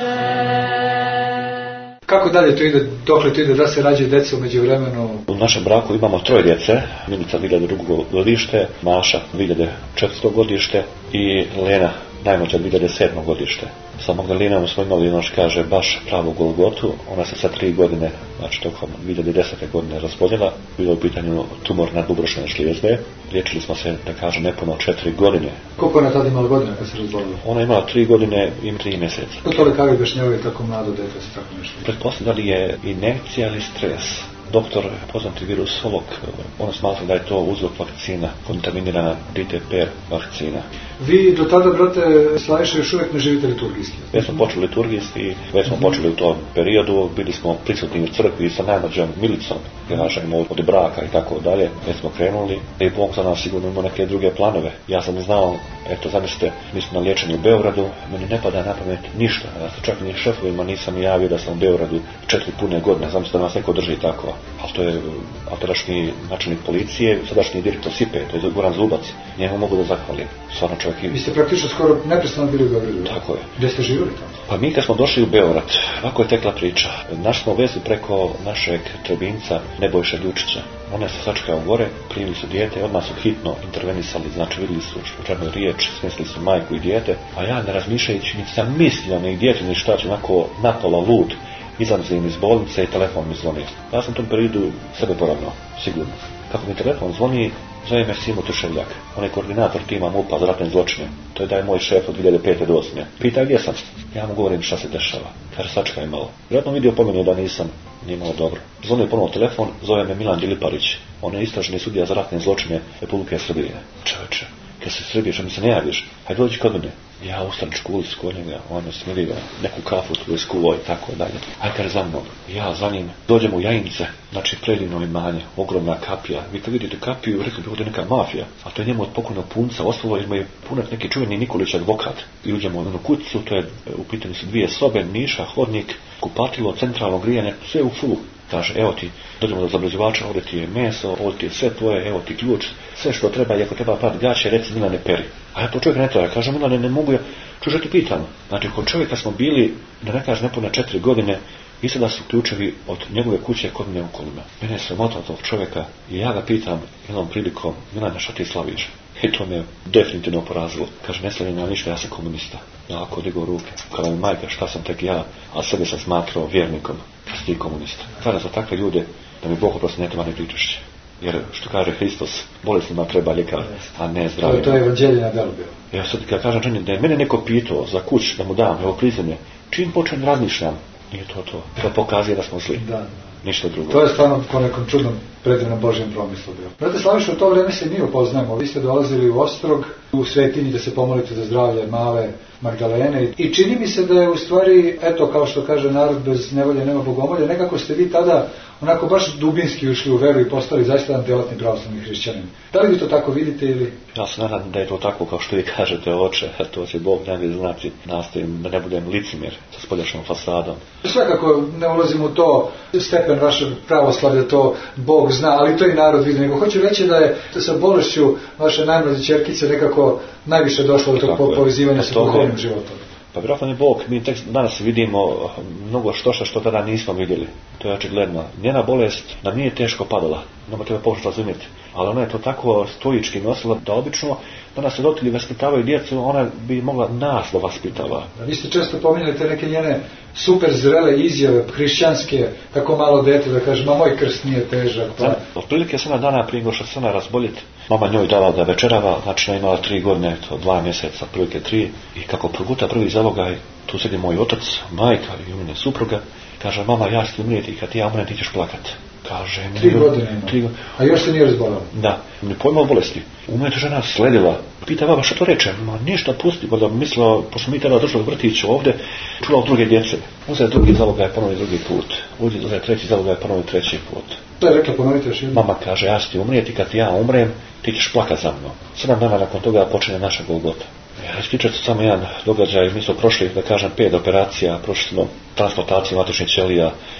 Kako dalje to ide, dokle to ide, da se rađe deca u međuvremenu? U našem braku imamo 3 djece, Milica 2002. godište, Maša 2400. godište i Lena najmlađa 2007. godište. Sa Magdalenom smo imali, ono što kaže, baš pravu Golgotu. Ona se sa 3 godine, znači tokom 2010. godine razboljela. Bilo u pitanju tumor nadbubročne žlijezde. Liječili smo se, da kažem, nepuno 4 godine. Koliko ona tada imala godina kad se razboljela? Ona imala 3 godine i 3 mjeseca. Ko to lekari objašnjavaju tako mlado dete se tako nešto? Pretpostavljali je injekcija ili stres. Doktor, poznati virusolog, on smatra da je to uzrok vakcina, kontaminirana DTP vakcina. Vi do tada, brate Slaviša, još uvijek ne živite liturgijski? Već smo počeli liturgijski, već smo počeli u tom periodu, bili smo prisutni u crkvi sa najmlađom Milicom, kažemo od braka i tako dalje, već smo krenuli i Bog za nas sigurno imao neke druge planove. Ja sam znao, eto zamislite, mi smo na liječenju u Beogradu, meni ne pada na pamet ništa, ja se čak ni šefovima nisam javio da sam u Beogradu 4 pune godine, zamislite da nas neko drži tako. Ali to je tadašnji načelnik policije, sadašnji direktor SIPE, to je Goran Zubac, njemu mogu da zahvalim. Stvarno čovjek i... Vi ste praktično skoro neprestano bili u Beogradu. Tako je. Gdje ste živjeli tamo? Pa mi kad smo došli u Beograd, ovako je tekla priča. Našli smo vezu preko našeg Trebinca Nebojše Ljučića. Ona se sačekao gore, primili su dijete, odmah su hitno intervenisali, znači vidjeli su o čemu je riječ, smislili su majku i dijete, a ja ne razmišljajući, niti sam mislio ni dijete, ni šta će onako napola lud. Izlazim iz bolnice i telefon mi zvoni. Ja sam u tom periodu sebe poravnao, sigurno. Kako mi telefon zvoni, zove me Simo Tuševljak. On je koordinator tima MUP-a za ratne zločine. To je da je moj šef od 2005. do 2008. Pita gdje sam. Ja mu govorim šta se dešava. Kaže sačekaj malo. Vjerojatno vidio po meni da nisam nimao dobro. Zvonio ponovno telefon, zove me Milan Diliparić. On je istražni sudija za ratne zločine Republike Srbije. Čoveče, kad se Srbije, što mi se ne javiš, hajde dođi kod mene. Ja u Straničku ulicu kod njega, on me smiriva, neku kafu tu je skuvo i tako dalje. Hajde kar za mnom. Ja za njim dođem u Jajince, znači predivno imanje, ogromna kapija. Vi kad vidite kapiju, rekli bi ovdje neka mafija, a to je njemu od pokojnog punca ostalo jer mu je punac neki čuveni Nikolić advokat. I uđemo u jednu kućicu, to je u pitanju su 2 sobe, niša, hodnik, kupatilo, centralno grijanje, sve u fulu. Kaže, evo ti, dođemo do zablaživača, ovdje ti je meso, ovdje ti je sve tvoje, evo ti ključ, sve što treba, i ako treba prati gaće, reci Milane peri. A ja to čovjek ne treba, kaže Milane, ne mogu ja, čuže ti pitam. Znači, kod čovjeka smo bili, da ne kaže nepune 4 godine, i sada su ključevi od njegove kuće kod mene u kolima. Mene je sramota tog čovjeka i ja ga pitam jednom prilikom, Milane, šta ti slaviš? I to me definitivno porazilo. Kaže, ne slavim ja ništa, ja sam komunista. Jako digao ruke. Kada mi majka, šta sam tek ja, a sebe sam smatrao vjernikom. Kad si ti komunista. Kada za takve ljude, da mi Bog oprosti, ne treba ni pričešće. Jer što kaže Hristos, bolesnima treba ljekar, a ne zdravim. To je evanđelje na delu bilo. Ja sad kad kažem ženi da je mene neko pitao za kuć da mu dam, evo prizemlje, čim počnem razmišljam, nije to. To pokazuje da smo zli. Da. Ništa drugo. To je stvarno po nekom čudnom predivnom Božjem promislu bio. Brate Slaviša, u to vrijeme se mi upoznajemo. Vi ste dolazili u Ostrog, u Svetinji da se pomolite za zdravlje male Magdalene. I čini mi se da je u stvari, eto kao što kaže narod, bez nevolje nema bogomolja, nekako ste vi tada onako baš dubinski ušli u veru i postali zaista jedan djelatni pravoslavni hrišćanin. Da li vi to tako vidite ili? Ja se nadam da je to tako kao što vi kažete, oče, to će Bog najbolje znati, nastojim da ne budem licemjer sa spoljašnjom fasadom. Svakako ne ulazim u to stepen vašeg pravoslavlja, to Bog zna, ali to i narod vidi. Nego hoću reći da je sa bolešću vaše najmlađe ćerkice nekako najviše došlo do tog povezivanja sa duhovnim životom. Pa vjerojatno je Bog, mi tek danas vidimo mnogo što tada nismo vidjeli. To je očigledno. Njena bolest nam nije teško padala, nema treba pokušati razumjeti. Ali ona je to tako stoički nosila da obično danas roditelji vaspitavaju djecu, ona bi mogla nas da vaspitava. Vi ste često pominjali te neke njene super zrele izjave hrišćanske, tako malo dete da kaže, ma moj krst nije težak. Pa... Otprilike 7 dana prije nego što se ona razboljeti, mama njoj dala da večerava, znači ona imala 3 godine, to 2 mjeseca, prilike 3, i kako proguta prvi zalogaj, tu sedi moj otac, majka i u mene supruga, kaže, mama, ja ću umrijeti i kad ja umrem ti ćeš plakat. Kaže, 3 godine ima. A još se nije razbolala. Da, ne pojma o bolesti. U mene to žena sledila. Pita baba, što to reče? Ma ništa, pusti, da mislila, pošto mi tada došli u vrtić ovdje, čula od druge djece. Uzeti drugi zalogaj, ponovi drugi put. Uzeti treći zalogaj, ponovi treći put. To je rekla, ponovite još jednom. Mama kaže, ja ću ti umrijeti, kad ja umrem, ti ćeš plakat za mnom. 7 dana nakon toga počinje naša Golgota. Ja ispričat ću samo jedan događaj, mi smo prošli, da kažem, 5 operacija, prošli smo transplantaciju matičnih ćelija,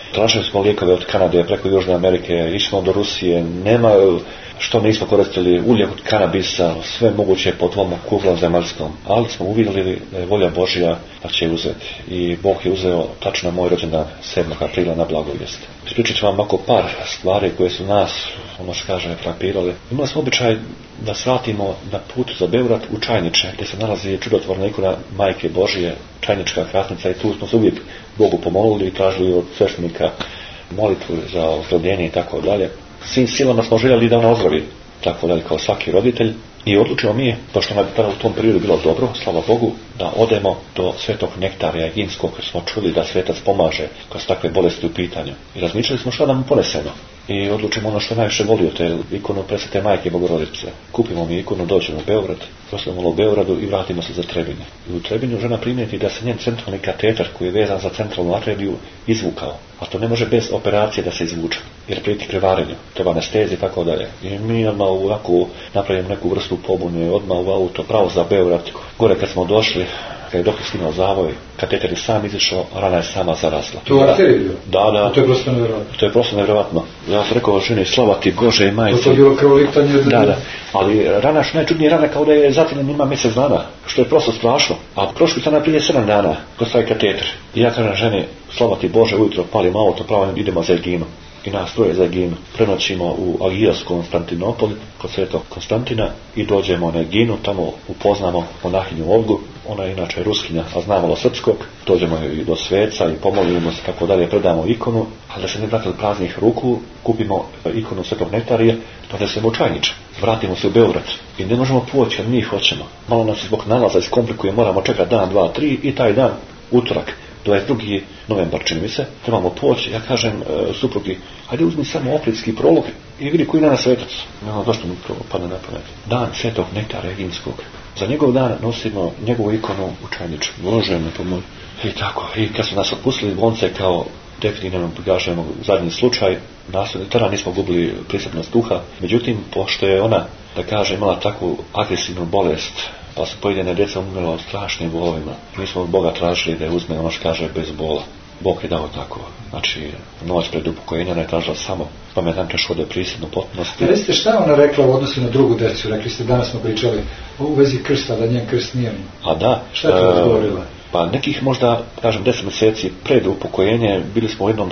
Tražili smo lijekove od Kanade preko Južne Amerike, išli do Rusije, nema što nismo koristili ulje od kanabisa, sve moguće po tvom kuglom zemaljskom, ali smo uvidjeli da je volja Božja da će uzeti. I Bog je uzeo tačno moj rođendan 7. aprila na Blagovijest. Ispričat ću vam ovako par stvari koje su nas, frapirale. Imali smo običaj da svratimo na put za Beograd u Čajniče, gdje se nalazi čudotvorna ikona Majke Božije, Čajnička krasnica, i tu smo se uvijek Bogu pomolili i tražili od sveštenika molitvu za ozdravljenje i tako dalje. Svim silama smo željeli da ona ozdravi, tako dalje, kao svaki roditelj. I odlučimo mi, pošto nam je tada u tom periodu bilo dobro, slava Bogu, da odemo do Svetog Nektarija Eginskog, jer smo čuli da svetac pomaže kad su takve bolesti u pitanju. I razmišljali smo šta da mu ponesemo. I odlučimo ono što najviše volio, te ikonu Presvete Majke Bogorodice. Kupimo mi ikonu, dođemo u Beograd, proslavimo u Beogradu i vratimo se za Trebinje. I u Trebinju žena primijeti da se njen centralni kateter, koji je vezan za centralnu arteriju, izvukao. A to ne može bez operacije da se izvuče, jer prijeti krvarenju, treba anestezija i tako dalje. I mi odmah ovako napravimo neku vrstu pobune, odmah u auto, pravo za Beograd. Gore kad smo došli, kad je doktor skinuo zavoj, kateter je sam izišao, rana je sama zarasla. To je arterija? Da. To je prosto nevjerojatno. To je prosto nevjerojatno. Ja sam rekao ženi, slava ti Bože i majci. To je bilo krvoliktanje. Da. Ali rana, što najčudnije rana, kao da je zatim ima mjesec dana, što je prosto strašno. A prošli sam prije 7 dana, kroz taj kateter. I ja kažem ženi, slava ti Bože, ujutro palim auto, pravo idemo za Eginu. I nas troje za Eginu. Prenoćimo u Agios Konstantinopoli, kod Svetog Konstantina, i dođemo na Eginu, tamo upoznamo monahinju Olgu, ona je inače ruskinja, a zna malo srpskog, dođemo i do sveca i pomolimo se, tako dalje, predamo ikonu, ali da se ne vratili praznih ruku, kupimo ikonu Svetog Nektarije, pa da se u Čajniče. Vratimo se u Beograd i ne možemo poći, jer mi hoćemo. Malo nas zbog nalaza iskomplikuje, moramo čekati dan, 2, 3 i taj dan, utorak, 22. novembar, čini mi se, trebamo poći. Ja kažem suprugi, hajde uzmi samo Ohridski prolog i vidi koji dan svetac. No, zašto mi to padne na pamet? Dan Svetog Nektara Eginskog. Za njegov dan nosimo njegovu ikonu u Čajniču. Bože me pomoli. I tako. I kad su nas otpustili bolnice kao definitivno gažemo zadnji slučaj, tada nismo gubili prisutnost duha. Međutim, pošto je ona, da kaže, imala takvu agresivnu bolest, pa su pojedine djeca umrela od strašnim bolovima. Mi smo od Boga tražili da je uzme, ono što kaže, bez bola. Bog je dao tako. Znači, noć pred upokojenja ne tražila samo pametan prešode prisjednu potpunosti. A recite, šta ona rekla u odnosu na drugu djecu? Rekli ste, danas smo pričali u vezi krsta, da njen krst nije. A da. Šta je to odgovorila? Pa nekih možda, kažem, 10 mjeseci pred upokojenje bili smo u jednom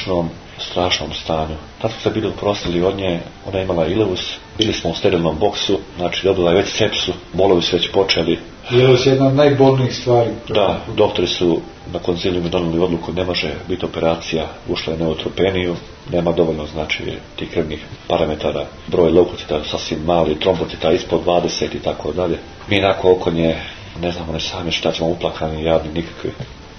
strašnom stanju. Tad smo se bili uprostili od nje, ona je imala ileus, bili smo u sterilnom boksu, znači dobila je već sepsu, bolovi su već počeli. Ileus je jedna od najbolnijih stvari. Da, doktori su na konzilijumu donijeli odluku, ne može biti operacija, ušla je neotropeniju, nema dovoljno, znači, tih krvnih parametara, broj leukocita sasvim mali, trombocita ispod 20 i tako dalje. Mi inako oko nje ne znamo ne sami šta ćemo, uplakani, jadni, nikakvi.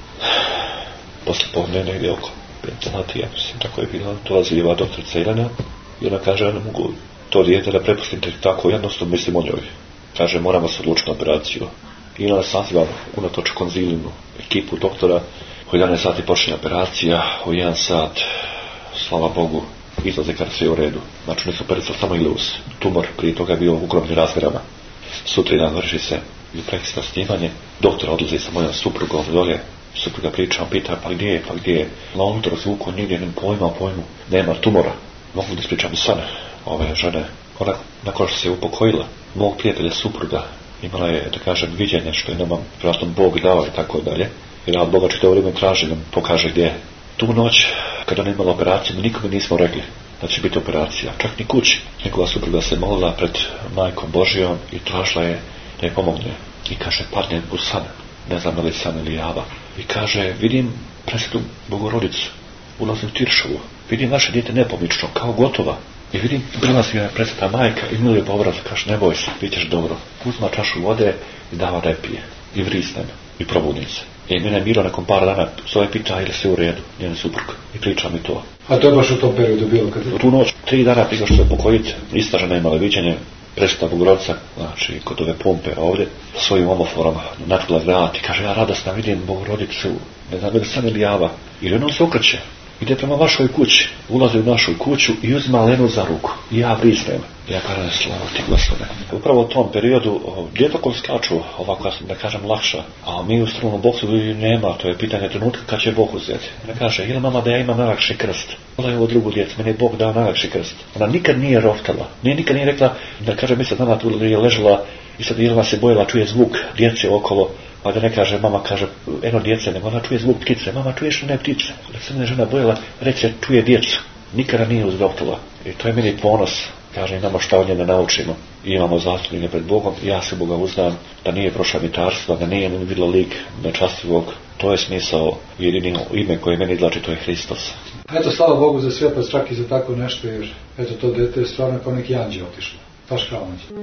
Posle podne negdje oko 5 sati, ja mislim, tako je bilo, dolazi ova doktorica Irena i ona kaže, ja ne mogu to dijete da prepustite tako, jednostavno mislim o njoj. Kaže, moramo se odlučiti na operaciju. I ona saziva unatoč konzilijumu ekipu doktora, u 11 sati počinje operacija, u 1 sat, slava Bogu, izlaze kada sve je u redu. Znači, nisu opericali samo ileus. Tumor prije toga je bio u ogromnim razmjerama. Sutra dan vrši se i preksno snimanje. Doktor odlazi sa mojom suprugom dolje. Supruga priča, pita, pa gdje je? Na ultrazvuku nigdje nem pojmu. Nema tumora. Mogu da ispričam san ove žene. Ona, nakon što se je upokojila, mog prijatelja supruga imala je, da kažem, viđenje što je nama vjerojatno Bog dao i tako dalje. Jer od Boga čitavo vrijeme traži da pokaže gdje je. Tu noć, kada ona imala operaciju, mi nikome nismo rekli da će biti operacija. Čak ni kući. Njegova supruga se molila pred Majkom Božijom i tražila je da je pomogne. I kaže, padne u san. Ne znam da li san ili java. I kaže, vidim Presvetu Bogorodicu. Ulazim u Tiršovu. Vidim vaše dijete nepomično, kao gotova. I vidim, prilazi joj Presveta Majka i miluje po obrazu, kaže, ne boj se, bit ćeš dobro. Uzma čašu vode i dava da je pije. I vrisnem. I probudim se. I mene je Miro nakon par dana zove, pita, ili sve u redu, njen suprug. I priča mi to. A to je baš u tom periodu bilo? U tu noć, 3 dana prije što se pokojiti, ista žena imala viđenje, Presveta Bogorodica, znači kod ove pumpe ovdje, svojim omoforom natvila vrat i kaže, ja radosna vidim Bogorodicu, ne znam da li san ili java. I ona se okreće. ide prema vašoj kući, ulazi u našu kuću i uzima Lenu za ruku. I ja vriznem. Ja kažem, slava ti Gospode. Upravo u tom periodu djetokom skaču, ovako da kažem lakša, a mi u strumnom boksu nema, to je pitanje trenutka kad će Bog uzeti. Ona kaže, ili mama da ja imam najlakši krst. Ona je ovo drugu djecu, meni je Bog dao najlakši krst. Ona nikad nije roftala, nikad nije rekla, da kaže, misle dana tu je ležela i sad Jelena se bojela, čuje zvuk djece okolo, pa da ne kaže, mama kaže, eno djece, nego ona čuje zvuk ptice, mama čuješ li ne ptice? Da se mene žena bojela, reće, čuje djecu. Nikada nije uzroftala. I to je meni ponos. Kaže, imamo šta od nje da naučimo. I imamo zastupnike pred Bogom. Ja se Boga uznam da nije prošamitarstva, da nije vidjelo lik nečastivog. To je smisao, jedino ime koje meni izlači, to je Hristos. Eto, slava Bogu za sve, pa čak i za tako nešto, jer eto, to dete je stvarno kao neki anđeo otišlo. Baš kao anđeo.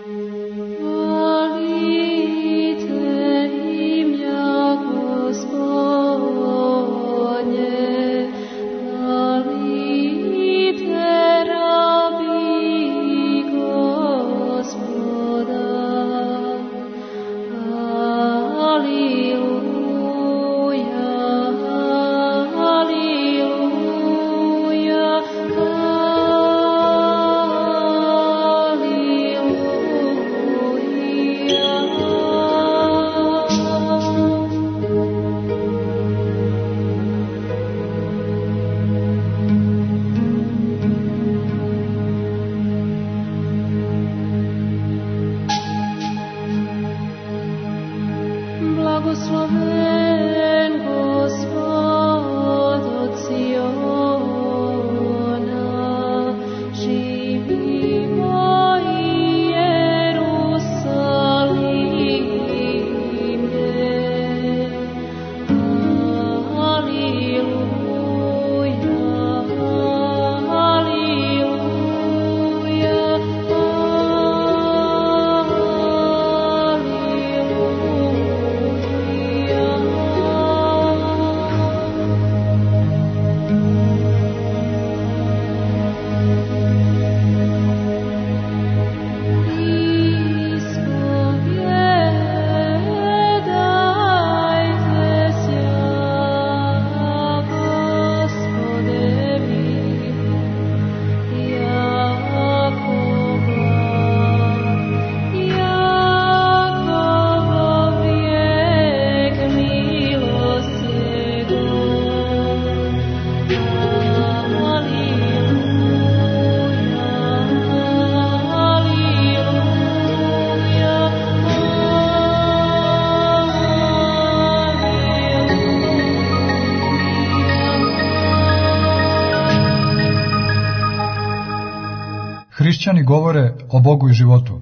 Hrišćani govore o Bogu i životu.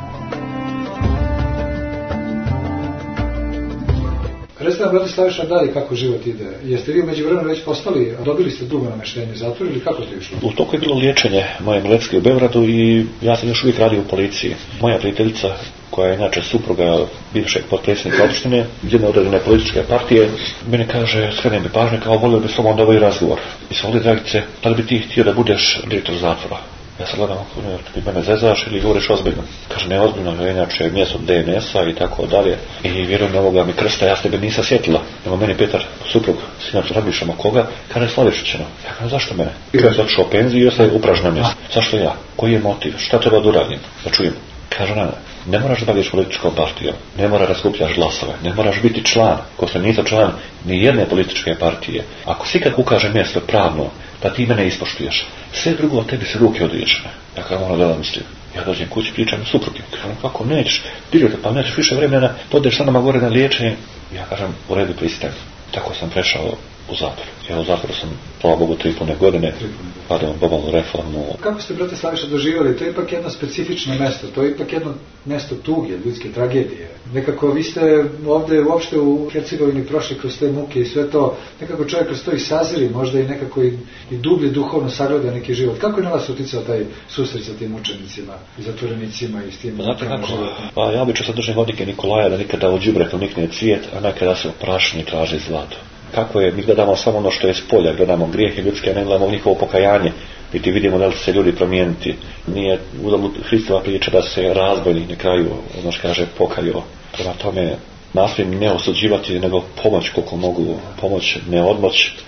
Recite nam, brate Slaviša, dalje kako život ide. Jeste vi među vremenu već postali, dobili ste drugo nameštenje zatvor ili kako ste išli? U toku je bilo liječenje moje Miletske u Beogradu i ja sam još uvijek radio u policiji. Moja prijateljica, koja je inače supruga bivšeg potpredsjednika opštine, jedne određene političke partije, mene kaže, skrene mi pažnje, kao volio bi s tobom da ovaj razgovor. I svoli, Dragice, da li bi ti htio da budeš direktor zatvora? Ja sad gledam, ti mene zezaš ili govoriš ozbiljno? Kaže, ne ozbiljno, je inače mjesto DNS-a i tako dalje. I vjerujem ovoga mi krsta, ja s tebe nisam sjetila. Evo meni Petar, suprug, sinače razmišljamo koga, kaže Slavišićeno. Ja kažem, zašto mene? Ja sam otišao penziju i ja sam upražnjeno mjesto. Zašto ja? Koji je motiv? Šta treba da uradim? Da čujem. Kaže, ne moraš da baviš političkom partijom, ne moraš da skupljaš glasove, ne moraš biti član, ko se nisi član ni jedne političke partije. Ako si kad ukaže mjesto pravno, da ti mene ispoštuješ, sve drugo od tebi se ruke odriješene. Ja kažem, ono da mislim. Ja dođem kući, pričam s suprugom. Kažem, kako nećeš, dirujte, pa nećeš više vremena, podeš sa nama gore na liječenje. Ja kažem, u redu pristajem. Tako sam prešao u zatvor. Ja u zatvoru sam, hvala Bogu, 3,5 godine, padao globalnu reformu. Kako ste, brate Slaviša, doživjeli? To je ipak jedno specifično mjesto, to je ipak jedno mjesto tuge, ljudske tragedije. Nekako vi ste ovdje uopšte u Hercegovini prošli kroz te muke i sve to, nekako čovjek kroz to i sazri, možda i nekako i dublje duhovno sagleda neki život. Kako je na vas uticao taj susret sa tim učenicima i zatvorenicima i s tim? Znate kako, pa ja obično sad držim odnike Nikolaja da nikada u đubretu nikne cvijet, a nekada se u prašini traži zlato. Kako je, mi gledamo samo ono što je s polja, gledamo grijehe ljudske, ne gledamo njihovo pokajanje, niti vidimo da li se ljudi promijeniti. Nije uzalud Hristova priča da se razbojnik na kraju, ono što kaže, pokajao. Prema tome, nastojim ne osuđivati, nego pomoć koliko mogu, pomoć, ne odmoć,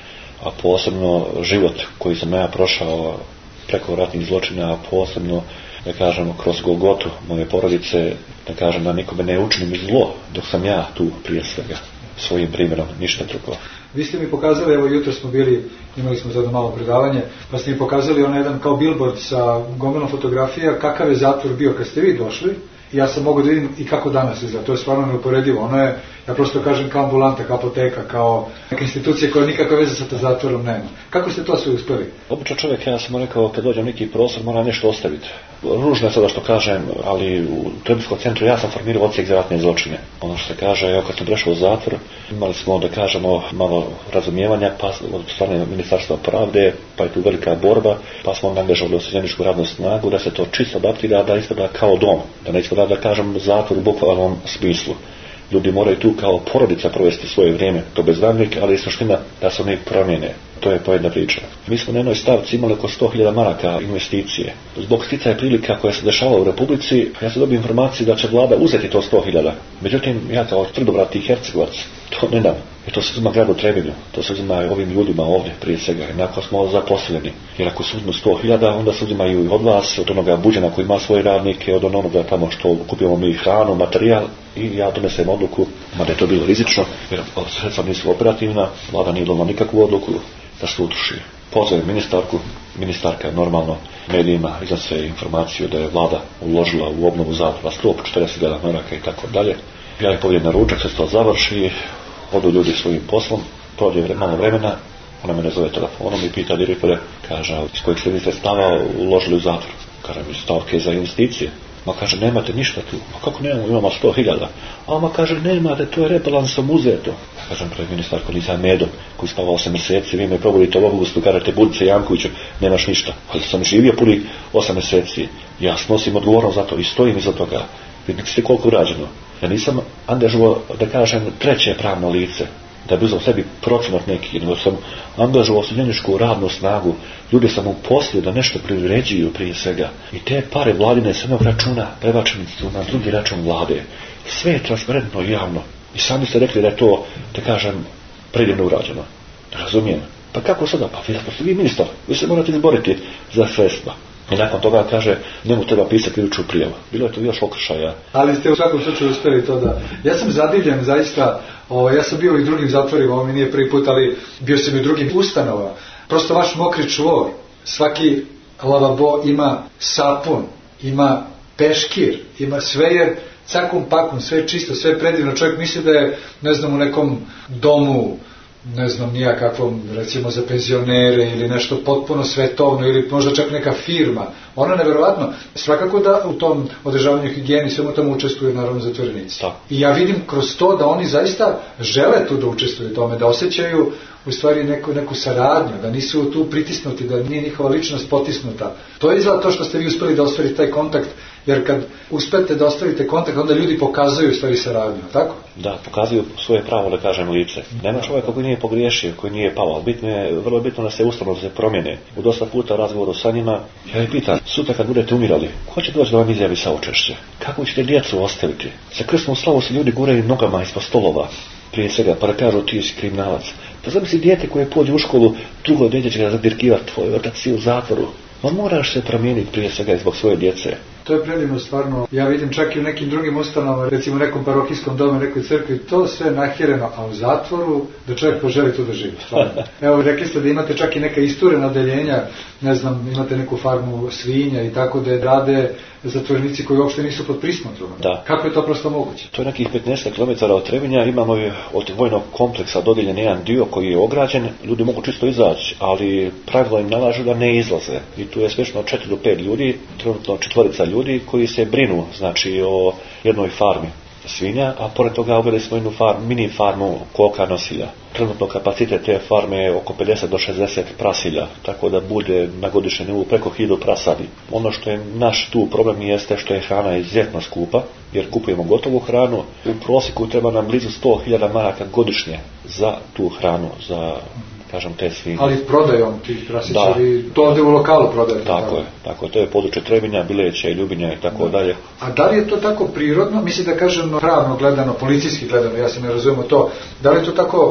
a posebno život koji sam ja prošao preko ratnih zločina, a posebno, da kažemo, kroz Golgotu moje porodice, da kažem da nikome ne učinim zlo, dok sam ja tu prije svega, svojim primjerom, ništa drugo. Vi ste mi pokazali, evo jutro smo bili, imali smo za jedno malo predavanje, pa ste mi pokazali onaj jedan kao billboard sa gomilom fotografija, kakav je zatvor bio kad ste vi došli. Ja sam mogu da vidim i kako danas izgleda, to je stvarno neuporedivo. Ono je, ja prosto kažem, kao ambulanta, kao apoteka, kao neka institucija koja nikakve veze sa zatvorom nema. Kako ste to sve uspeli? Obično čovjek, ja sam rekao, kad dođem neki prostor, mora nešto ostaviti. Ružno je sada što kažem, ali u Trebinjskom centru ja sam formirao odsjek za ratne zločine. Ono što se kaže, evo kad sam prešao u zatvor, imali smo, da kažemo, malo razumijevanja, pa od strane Ministarstva pravde, pa je tu velika borba, pa smo angažovali osuđeničku radnu snagu da se to čisto adaptira, da izgleda kao dom, da ne izgleda, da kažem, zatvor u bukvalnom smislu. Ljudi moraju tu kao porodica provesti svoje vrijeme, to bez namjeke, ali je suština da se oni promijene. To je pojedna priča. Mi smo na jednoj stavci imali oko 100.000 maraka investicije. Zbog sticaja prilika koja se dešava u Republici, ja sam dobio informaciju da će vlada uzeti to 100.000. Međutim, ja kao tvrdovrati Hercegovac, to ne dam. Jer to se uzima gradu Trebinju, to se uzima ovim ljudima ovdje prije svega, jednako smo zaposleni. Jer ako se uzmu 100.000, onda se uzimaju i od vas, od onoga Buđana koji ima svoje radnike, od onoga tamo što kupimo mi hranu, materijal, i ja donesem odluku, mada je to bilo rizično, jer sredstva nisu operativna, vlada nije donijela nikakvu odluku da se utuši. Pozovem ministarku, ministarka je normalno medijima iznose informaciju da je vlada uložila u obnovu zatvora 140.000 maraka i tako dalje. Ja je povjedim na ručak, se to završi, odu ljudi svojim poslom, prođe malo vremena, ona me ne zove telefonom i pita direktore, kaže, iz kojeg ste vi sredstava uložili u zatvor? Kaže mi, stavke za investicije. Ma kaže, nemate ništa tu. Ma kako nemamo, imamo 100.000. A ma kaže, nemate, to je rebalansom uzeto. Ja kažem, pred ministarko, nisam Medo, koji spava 8 mjeseci, vi me probudite u avgustu, kažete, Budice Jankoviću, nemaš ništa. Ali sam živio puni 8 mjeseci. Ja snosim odgovornost za to i stojim iza toga. Vidite ste koliko urađeno. Ja nisam angažovao, da kažem, treće pravno lice, da bi uzao sebi procenat neki, nego sam angažovao osuđeničku radnu snagu, ljude sam uposlio da nešto priređuju prije svega. I te pare vladine s jednog računa prebačeni su na drugi račun vlade. Sve je transparentno i javno. I sami ste rekli da je to, da kažem, predivno urađeno. Razumijem. Pa kako sada? Pa vi ministar, vi se morate izboriti za sredstva. I nakon toga kaže, njemu treba pisati krivičnu prijavu. Bilo je to još okršaja. Ali ste u svakom slučaju uspjeli to da... Ja sam zadivljen zaista, ja sam bio i u drugim zatvorima, ovo mi nije prvi put, ali bio sam i u drugim ustanova. Prosto vaš mokri čvor, svaki lavabo ima sapun, ima peškir, ima sve je cakum pakum, sve je čisto, sve je predivno. Čovjek misli da je, ne znam, u nekom domu, ne znam nija kakvom, recimo za penzionere ili nešto potpuno svetovno ili možda čak neka firma. Ono je nevjerovatno. Svakako da u tom održavanju higijeni svemu tomu učestvuju naravno zatvorenici. I ja vidim kroz to da oni zaista žele tu da učestvuju u tome, da osjećaju u stvari neku saradnju, da nisu tu pritisnuti, da nije njihova ličnost potisnuta. To je izgleda to što ste vi uspjeli da ostvarite taj kontakt, jer kad uspete da ostvarite kontakt, onda ljudi pokazuju u stvari saradnju, tako? Da, pokazuju svoje pravo, da kažem, lice. Nema čovjeka koji nije pogriješio, koji nije pao. Vrlo je bitno da se ustavno se promjene. U dosta puta razgovoru sa njima, ja ih pitam, sutra kad budete umirali, ko će doći da vam izjavi saučešće? Kako ćete djecu ostaviti? Sa krsnom slavu se ljudi guraju nogama ispod stolova, prije svega, pa da kažu ti si kriminalac. Pa zamisli dijete koje pođe u školu, drugo dijete će ga zadirkivati, tvoj otac si u zatvoru. On moraš se promijeniti prije svega zbog svoje djece. To je predivno stvarno. Ja vidim čak i u nekim drugim ustanovama, recimo u nekom parohijskom domu, nekoj crkvi, to sve nahjereno, a u zatvoru da čovjek poželi tu da živi. Stvarno. Evo, rekli ste da imate čak i neka isturena odeljenja, ne znam, imate neku farmu svinja i tako da rade zatvorenici koji uopšte nisu pod prismotrom. Da. Kako je to prosto moguće? To je nekih 15 km od Trebinja, imamo od vojnog kompleksa dodijeljen jedan dio koji je ograđen, ljudi mogu čisto izaći, ali pravila im nalažu da ne izlaze. I tu je smješno 4 do 5 ljudi, trenutno 4 ljudi koji se brinu, znači, o jednoj farmi svinja, a pored toga uveli smo jednu mini farmu koka nosilja. Trenutno kapacitet te farme je oko 50 do 60 prasilja, tako da bude na godišnjem nivou preko 1000 prasadi. Ono što je naš tu problem jeste što je hrana izuzetno skupa, jer kupujemo gotovu hranu. U prosjeku treba nam blizu 100.000 maraka godišnje za tu hranu, za, kažem, te svinje. Ali prodajom tih prasića, to ovdje u lokalu prodajete? Tako je, to je područje Trebinja, Bileća i Ljubinja i tako dalje. A da li je to tako prirodno, mislim da kažem pravno gledano, policijski gledano, ja se ne razumijem to, da li je to tako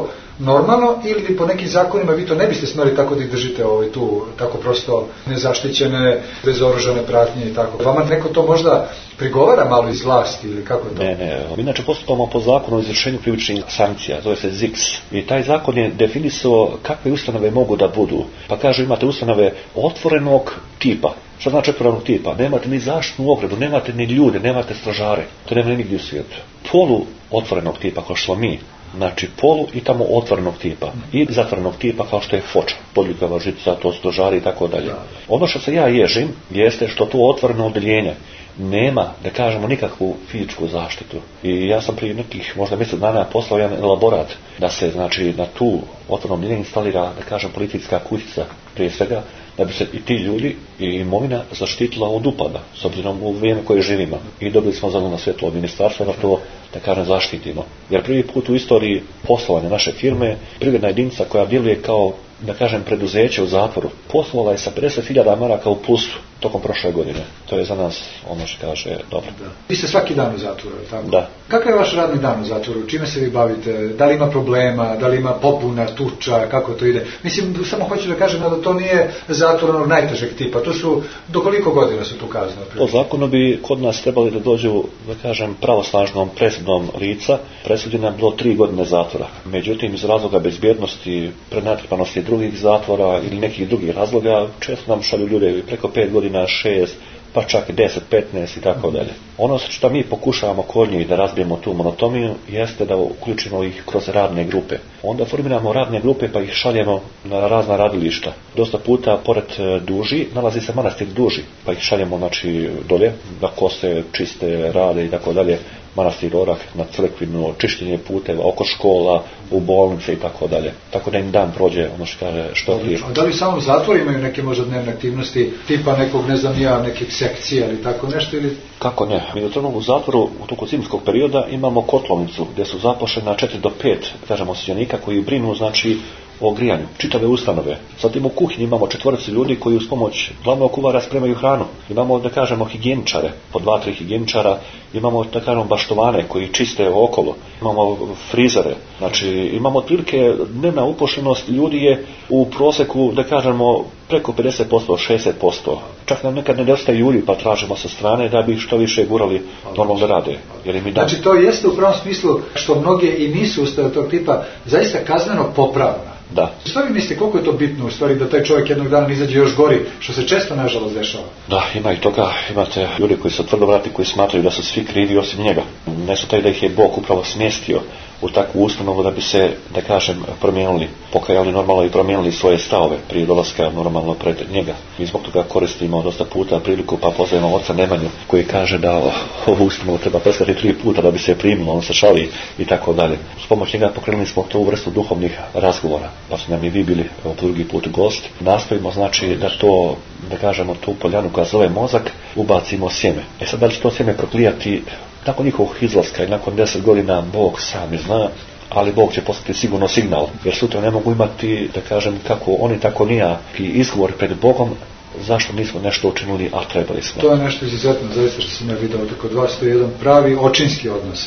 normalno ili po nekim zakonima vi to ne biste smjeli tako da ih držite tu tako prosto nezaštićene, bezoružane pratnje i tako. Vama neko to možda prigovara malo iz vlasti ili kako to? Ne. Inače postupamo po zakonu o izvršenju krivičnih sankcija, zove se ZIKS. I taj zakon je definisao kakve ustanove mogu da budu. Pa kaže imate ustanove otvorenog tipa. Što znači otvorenog tipa? Nemate ni zaštitnu ogradu, nemate ni ljude, nemate stražare. To nema nigdje u svijetu. Polu otvorenog tipa kao što mi. Znači polu i tamo otvorenog tipa. I zatvorenog tipa kao što je Foča, Podljikava žica, to stožari i tako dalje. Ono što se ja ježim jeste što to otvoreno odeljenje nema, da kažemo, nikakvu fizičku zaštitu. I ja sam prije nekih možda mjesec dana poslao jedan elaborat da se znači na tu otvoreno odeljenje instalira, da kažem, policijska kućica prije svega, da bi se i ti ljudi i imovina zaštitila od upada, s obzirom u vrijeme koje živimo. I dobili smo zeleno svjetlo od ministarstva da to, da kažem, zaštitimo. Jer prvi put u istoriji poslovanja naše firme, privredna jedinica koja djeluje kao, da kažem, preduzeće u zatvoru, poslovala je sa 50.000 maraka u plusu tokom prošle godine. To je za nas ono što kaže dobro. Da. Vi ste svaki dan u zatvoru, tako? Da. Kakav je vaš radni dan u zatvoru? Čime se vi bavite? Da li ima problema? Da li ima popuna, tuča? Kako to ide? Mislim, samo hoću da kažem da to nije zatvor onog najtežeg tipa. To su, do koliko godina su tu kazne? Po zakonu bi kod nas trebali da dođu, da kažem, pravosnažnom presudom lica. Presuđena je bilo 3 godine zatvora. Međutim, iz razloga bezbjednosti, prenatrpanosti drugih zatvora ili nekih drugih razloga, često nam šalju ljude preko 5 godina, 6, pa čak 10, 15 i tako dalje. Ono što mi pokušavamo kod njih da razbijemo tu monotoniju jeste da uključimo ih kroz radne grupe. Onda formiramo radne grupe pa ih šaljemo na razna radilišta. Dosta puta pored Duži nalazi se manastir Duži, pa ih šaljemo znači dolje da kose, čiste, rade i tako dalje. Manastir Orah, na crkvinu, čišćenje puteva, oko škola, u bolnice i tako dalje. Tako da im dan prođe, ono što kaže, što prije. A da li samo zatvor imaju neke možda dnevne aktivnosti, tipa nekog, ne znam ja, nekih sekcija ili tako nešto? Ili... Kako ne? Mi u zatvoru u toku zimskog perioda imamo kotlovnicu gdje su zaposlena 4 do 5, kažemo, osuđenika koji brinu, znači, o grijanju, čitave ustanove. Zatim u kuhinji imamo 4 ljudi koji uz pomoć glavnog kuvara spremaju hranu. Imamo, da kažemo, higijeničare, po 2-3 higijeničara, imamo, da kažemo, baštovane koji čiste okolo, imamo frizere, znači imamo otprilike dnevna upošljenost ljudi je u prosjeku, da kažemo, preko 50%, 60%. Čak nam nekad nedostaje ljudi pa tražimo sa strane da bi što više gurali normalno da rade. Jer im znači to jeste u pravom smislu što mnoge i nisu ustave tog tipa zaista kazneno popravna. Da. Što vi mislite, koliko je to bitno u stvari da taj čovjek jednog dana izađe još gori, što se često nažalost dešava? Da, ima i toga. Imate ljudi koji su tvrdovrati, koji smatraju da su svi krivi osim njega. Ne su taj da ih je Bog upravo smjestio u takvu ustanovu da bi se, da kažem, promijenili, pokajali normalno i promijenili svoje stavove prije dolaska normalno pred njega. Mi zbog toga koristimo dosta puta priliku pa pozovemo oca Nemanju koji kaže da ovu ustanovu treba preskati 3 puta da bi se primilo, on se šali i tako dalje. S pomoć njega pokrenuli smo tu vrstu duhovnih razgovora, pa su nam i vi bili po drugi put gost. Nastojimo znači da to, da kažemo, tu poljanu koja zove mozak, ubacimo sjeme. Sad da li će to sjeme proklijati nakon njihovog izlaska i nakon 10 godina, Bog sam zna, ali Bog će poslati sigurno signal, jer sutra ne mogu imati, da kažem, kako oni tako nijaki izgovor pred Bogom zašto nismo nešto učinili, a trebali smo. To je nešto izuzetno, zaista što sam ja vidio kod vas, to je jedan pravi očinski odnos.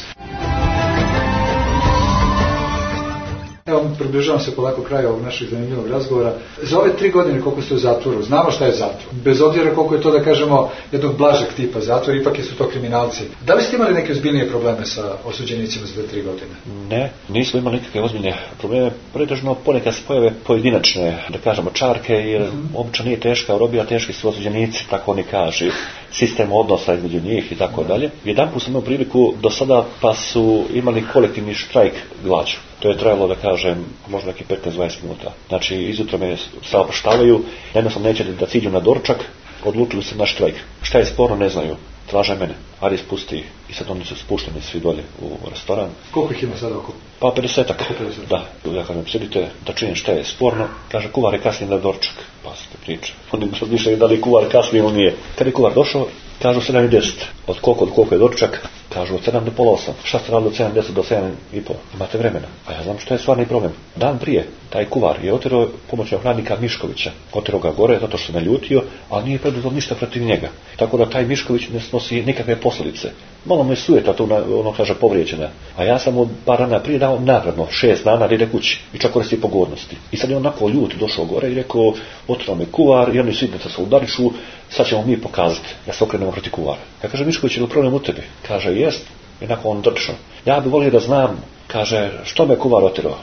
Evo, približavam se polako kraju ovog našeg zanimljivog razgovora. Za ove 3 godine koliko ste u zatvoru, znamo šta je zatvor. Bez obzira koliko je to, da kažemo, jednog blažeg tipa zatvor, ipak su to kriminalci. Da li ste imali neke ozbiljnije probleme sa osuđenicima za 3 godine? Ne, nismo imali nikakve ozbiljne probleme. Pretežno ponekad se pojave pojedinačne, da kažemo, čarke, jer obično nije teška robija, teški su osuđenici, tako oni kaže, sistem odnosa između njih i tako dalje. Jedanput sam imao priliku do sada pa su imali kolektivni štrajk glađu. To je trajalo, da kažem, možda neki 15-20 minuta. Znači, izutro me saopštavaju, jednostavno neće da ciđu na doručak, odlučili se na štrajk. Šta je sporno, ne znaju. Traže mene. Ari spusti. I sad oni su spušteni svi dolje u restoran. Koliko ih ima sada oko? Pa 50-ak. Da. Ja kažem, sjedite da činim šta je sporno. Kaže, kuvar je kasnije na doručak. Pa ste priče. Oni mi razmišljaju da li kuvar kasnije ili nije. Kad je kuvar došao, kažu 7:10. Od koliko je doručak? Kažu od 7 do pola 8. Šta ste radili od 7:10 do 7:30? Imate vremena. A ja znam što je stvarni problem. Dan prije, taj kuvar je oterao pomoćnog radnika Miškovića. Oterao ga gore zato što se naljutio, ali nije preduzeo ništa protiv njega. Tako da taj Mišković ne snosi nikakve posljedice. Malo me sujeta tu, ono kaže, povrijeđena. A ja sam od par dana prije dao nagradno 6 dana da ide kući i čak koristi pogodnosti. I sad je onako ljut došao gore i rekao, oterao me kuvar i oni svi da se udarišu, sad ćemo mi pokazati da se okrenemo protiv kuvara. Ja kaže, Mišković, je li problem u tebi? Kaže, jest. Jednako on drčno. Ja bi volio da znam, kaže, što me kuvar oterao?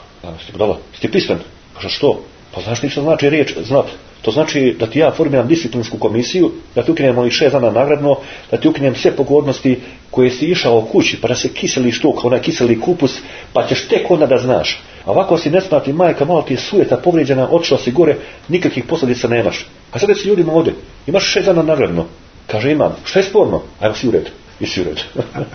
Sti pismen? Kaže, što? Pa znaš ništa znači riječ znat. To znači da ti ja formiram disciplinsku komisiju, da ti ukinem ovih 6 dana nagradno, da ti ukinem sve pogodnosti koje si išao kući, pa da se kiseli štuk, onaj kiseli kupus, pa ćeš tek onda da znaš. A ovako si nesmati majka, malo ti je sujeta, povrijeđena, otišla si gore, nikakvih posljedica nemaš. A sad si ljudima ovdje, imaš 6 dana nagradno. Kaže, imam. Što je sporno? Ajmo si u red. I si u red.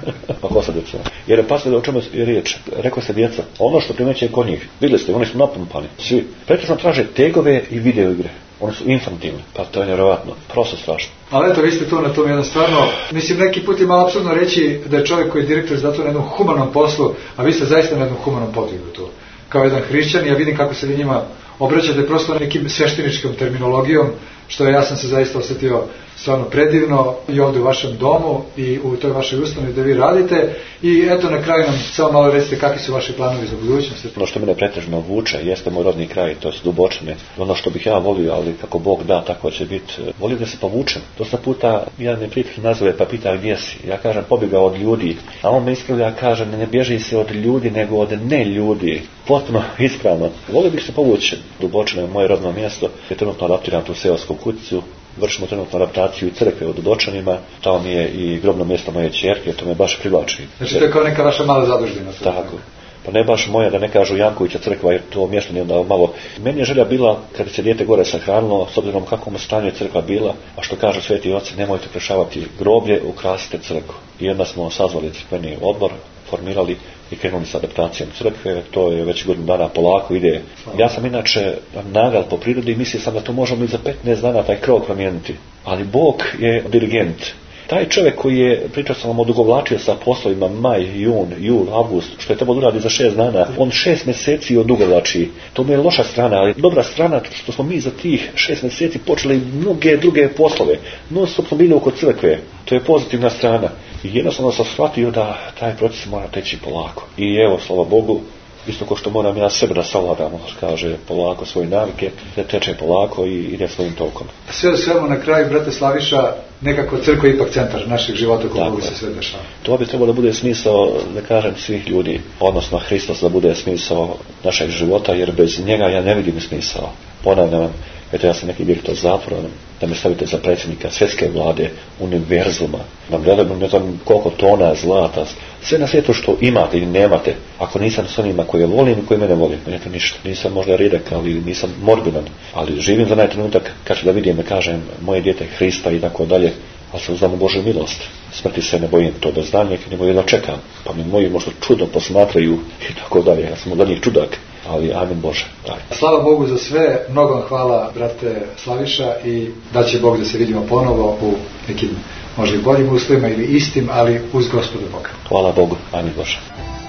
Pa ko sad djeca? Jer pasite o čemu je riječ. Rekao se djeca, ono što primeće kod njih. Vidjeli ste, oni su napumpani. Svi. Pretežno traže tegove i video igre. Oni su infantilni. Pa to je nevjerovatno. Prosto strašno. Ali eto, vi ste tu na tom jedan stvarno, mislim, neki put je malo apsurdno reći da je čovjek koji je direktor zato na jednom humanom poslu, a vi ste zaista na jednom humanom podvigu tu. Kao jedan hrišćan, ja vidim kako se vi njima obraćate prosto nekim svešteničkom terminologijom, što ja sam se zaista osjetio stvarno predivno i ovdje u vašem domu i u toj vašoj ustanovi da vi radite. I eto, na kraju nam samo malo recite kakvi su vaši planovi za budućnost. Ono što mene pretežno vuče jeste moj rodni kraj, to su Dubočine. Ono što bih ja volio, ali kako Bog da, tako će biti. Volio da se povučem. Dosta puta jedan me prijatelj nazove pa pita gdje si. Ja kažem pobjegao od ljudi, a on me ispravlja, kaže ne bježi se od ljudi nego od ne ljudi. Potpuno ispravno. Volio bih se povući. Dubočine je moje rodno mjesto. Ja trenutno adaptiram tu seosku kućicu. Vršimo trenutno adaptaciju i crkve u Dudočanima, tamo mi je i grobno mjesto moje ćerke, to me baš privlači. Znači to je kao neka vaša mala zadužbina. Tako. Pa ne baš moja, da ne kažu Jankovića crkva, jer to mjesto nije onda malo. Meni je želja bila, kad se dijete gore sahranilo, s obzirom kakvom stanju je crkva bila, a što kažu sveti oci, nemojte prešavati groblje, ukrasite crkvu. I onda smo sazvali crkveni odbor, formirali i krenuli s adaptacijom crkve, to je već godinu dana polako ide. Ja sam inače nagal po prirodi i mislio sam da to možemo i za 15 dana taj krov promijeniti. Ali Bog je dirigent. Taj čovjek koji je, pričao sam vam, odugovlačio sa poslovima maj, jun, jul, avgust, što je trebalo uradi za 6 dana, on 6 mjeseci odugovlači. To mi je loša strana, ali dobra strana što smo mi za tih 6 mjeseci počeli mnoge druge poslove. No, smo bili oko crkve. To je pozitivna strana. I jednostavno sam shvatio da taj proces mora teći polako. I evo, slava Bogu, isto ko što moram ja sebe da savladamo, kaže polako svoje navike, da teče polako i ide svojim tokom. Sve u svemu na kraju, brate Slaviša, nekako crkva je ipak centar našeg života koliko se sve dešava. To bi trebalo da bude smisao, da kažem, svih ljudi, odnosno Hristos da bude smisao našeg života, jer bez njega ja ne vidim smisao. Ponavljam vam, eto ja sam neki direktor zatvora, da me stavite za predsjednika svjetske vlade, univerzuma, nam gledamo ne znam koliko tona zlata, sve na svijetu što imate ili nemate, ako nisam s onima koje volim i koje mene volim, meni to ništa, nisam možda rijedak, ali nisam morbidan, ali živim za onaj trenutak kad ću da vidim, da kažem, moje dijete Hrista i tako dalje, ali se uznamo Božju milost. Smrti se ne bojim to bez daljnjeg, nego jedno čekam, pa mi moji možda čudno posmatraju i tako dalje, ja sam od njih čudak. Ali amin Bože. Daj. Slava Bogu za sve, mnogo vam hvala, brate Slaviša, i da će Bog da se vidimo ponovo u nekim možda i boljim uslovima ili istim, ali uz Gospoda Boga. Hvala Bogu, amin Bože.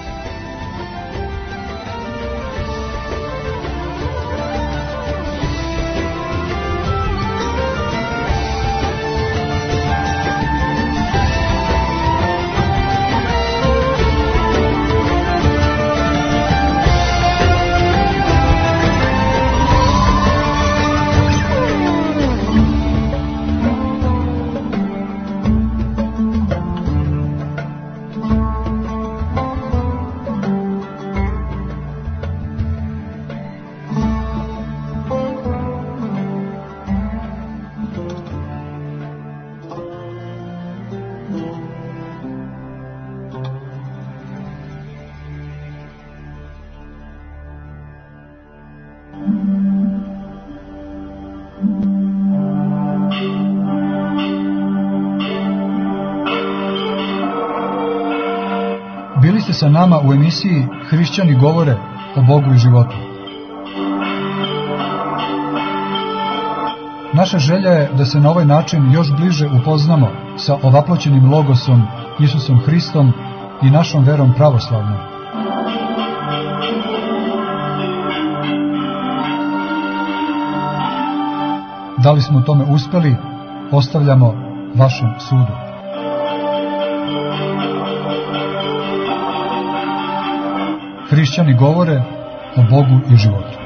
Bili ste sa nama u emisiji Hrišćani govore o Bogu i životu. Naša želja je da se na ovaj način još bliže upoznamo sa ovaploćenim logosom Isusom Hristom i našom verom pravoslavnom. Da li smo u tome uspeli, ostavljamo vašem sudu. Hrišćani govore o Bogu i životu.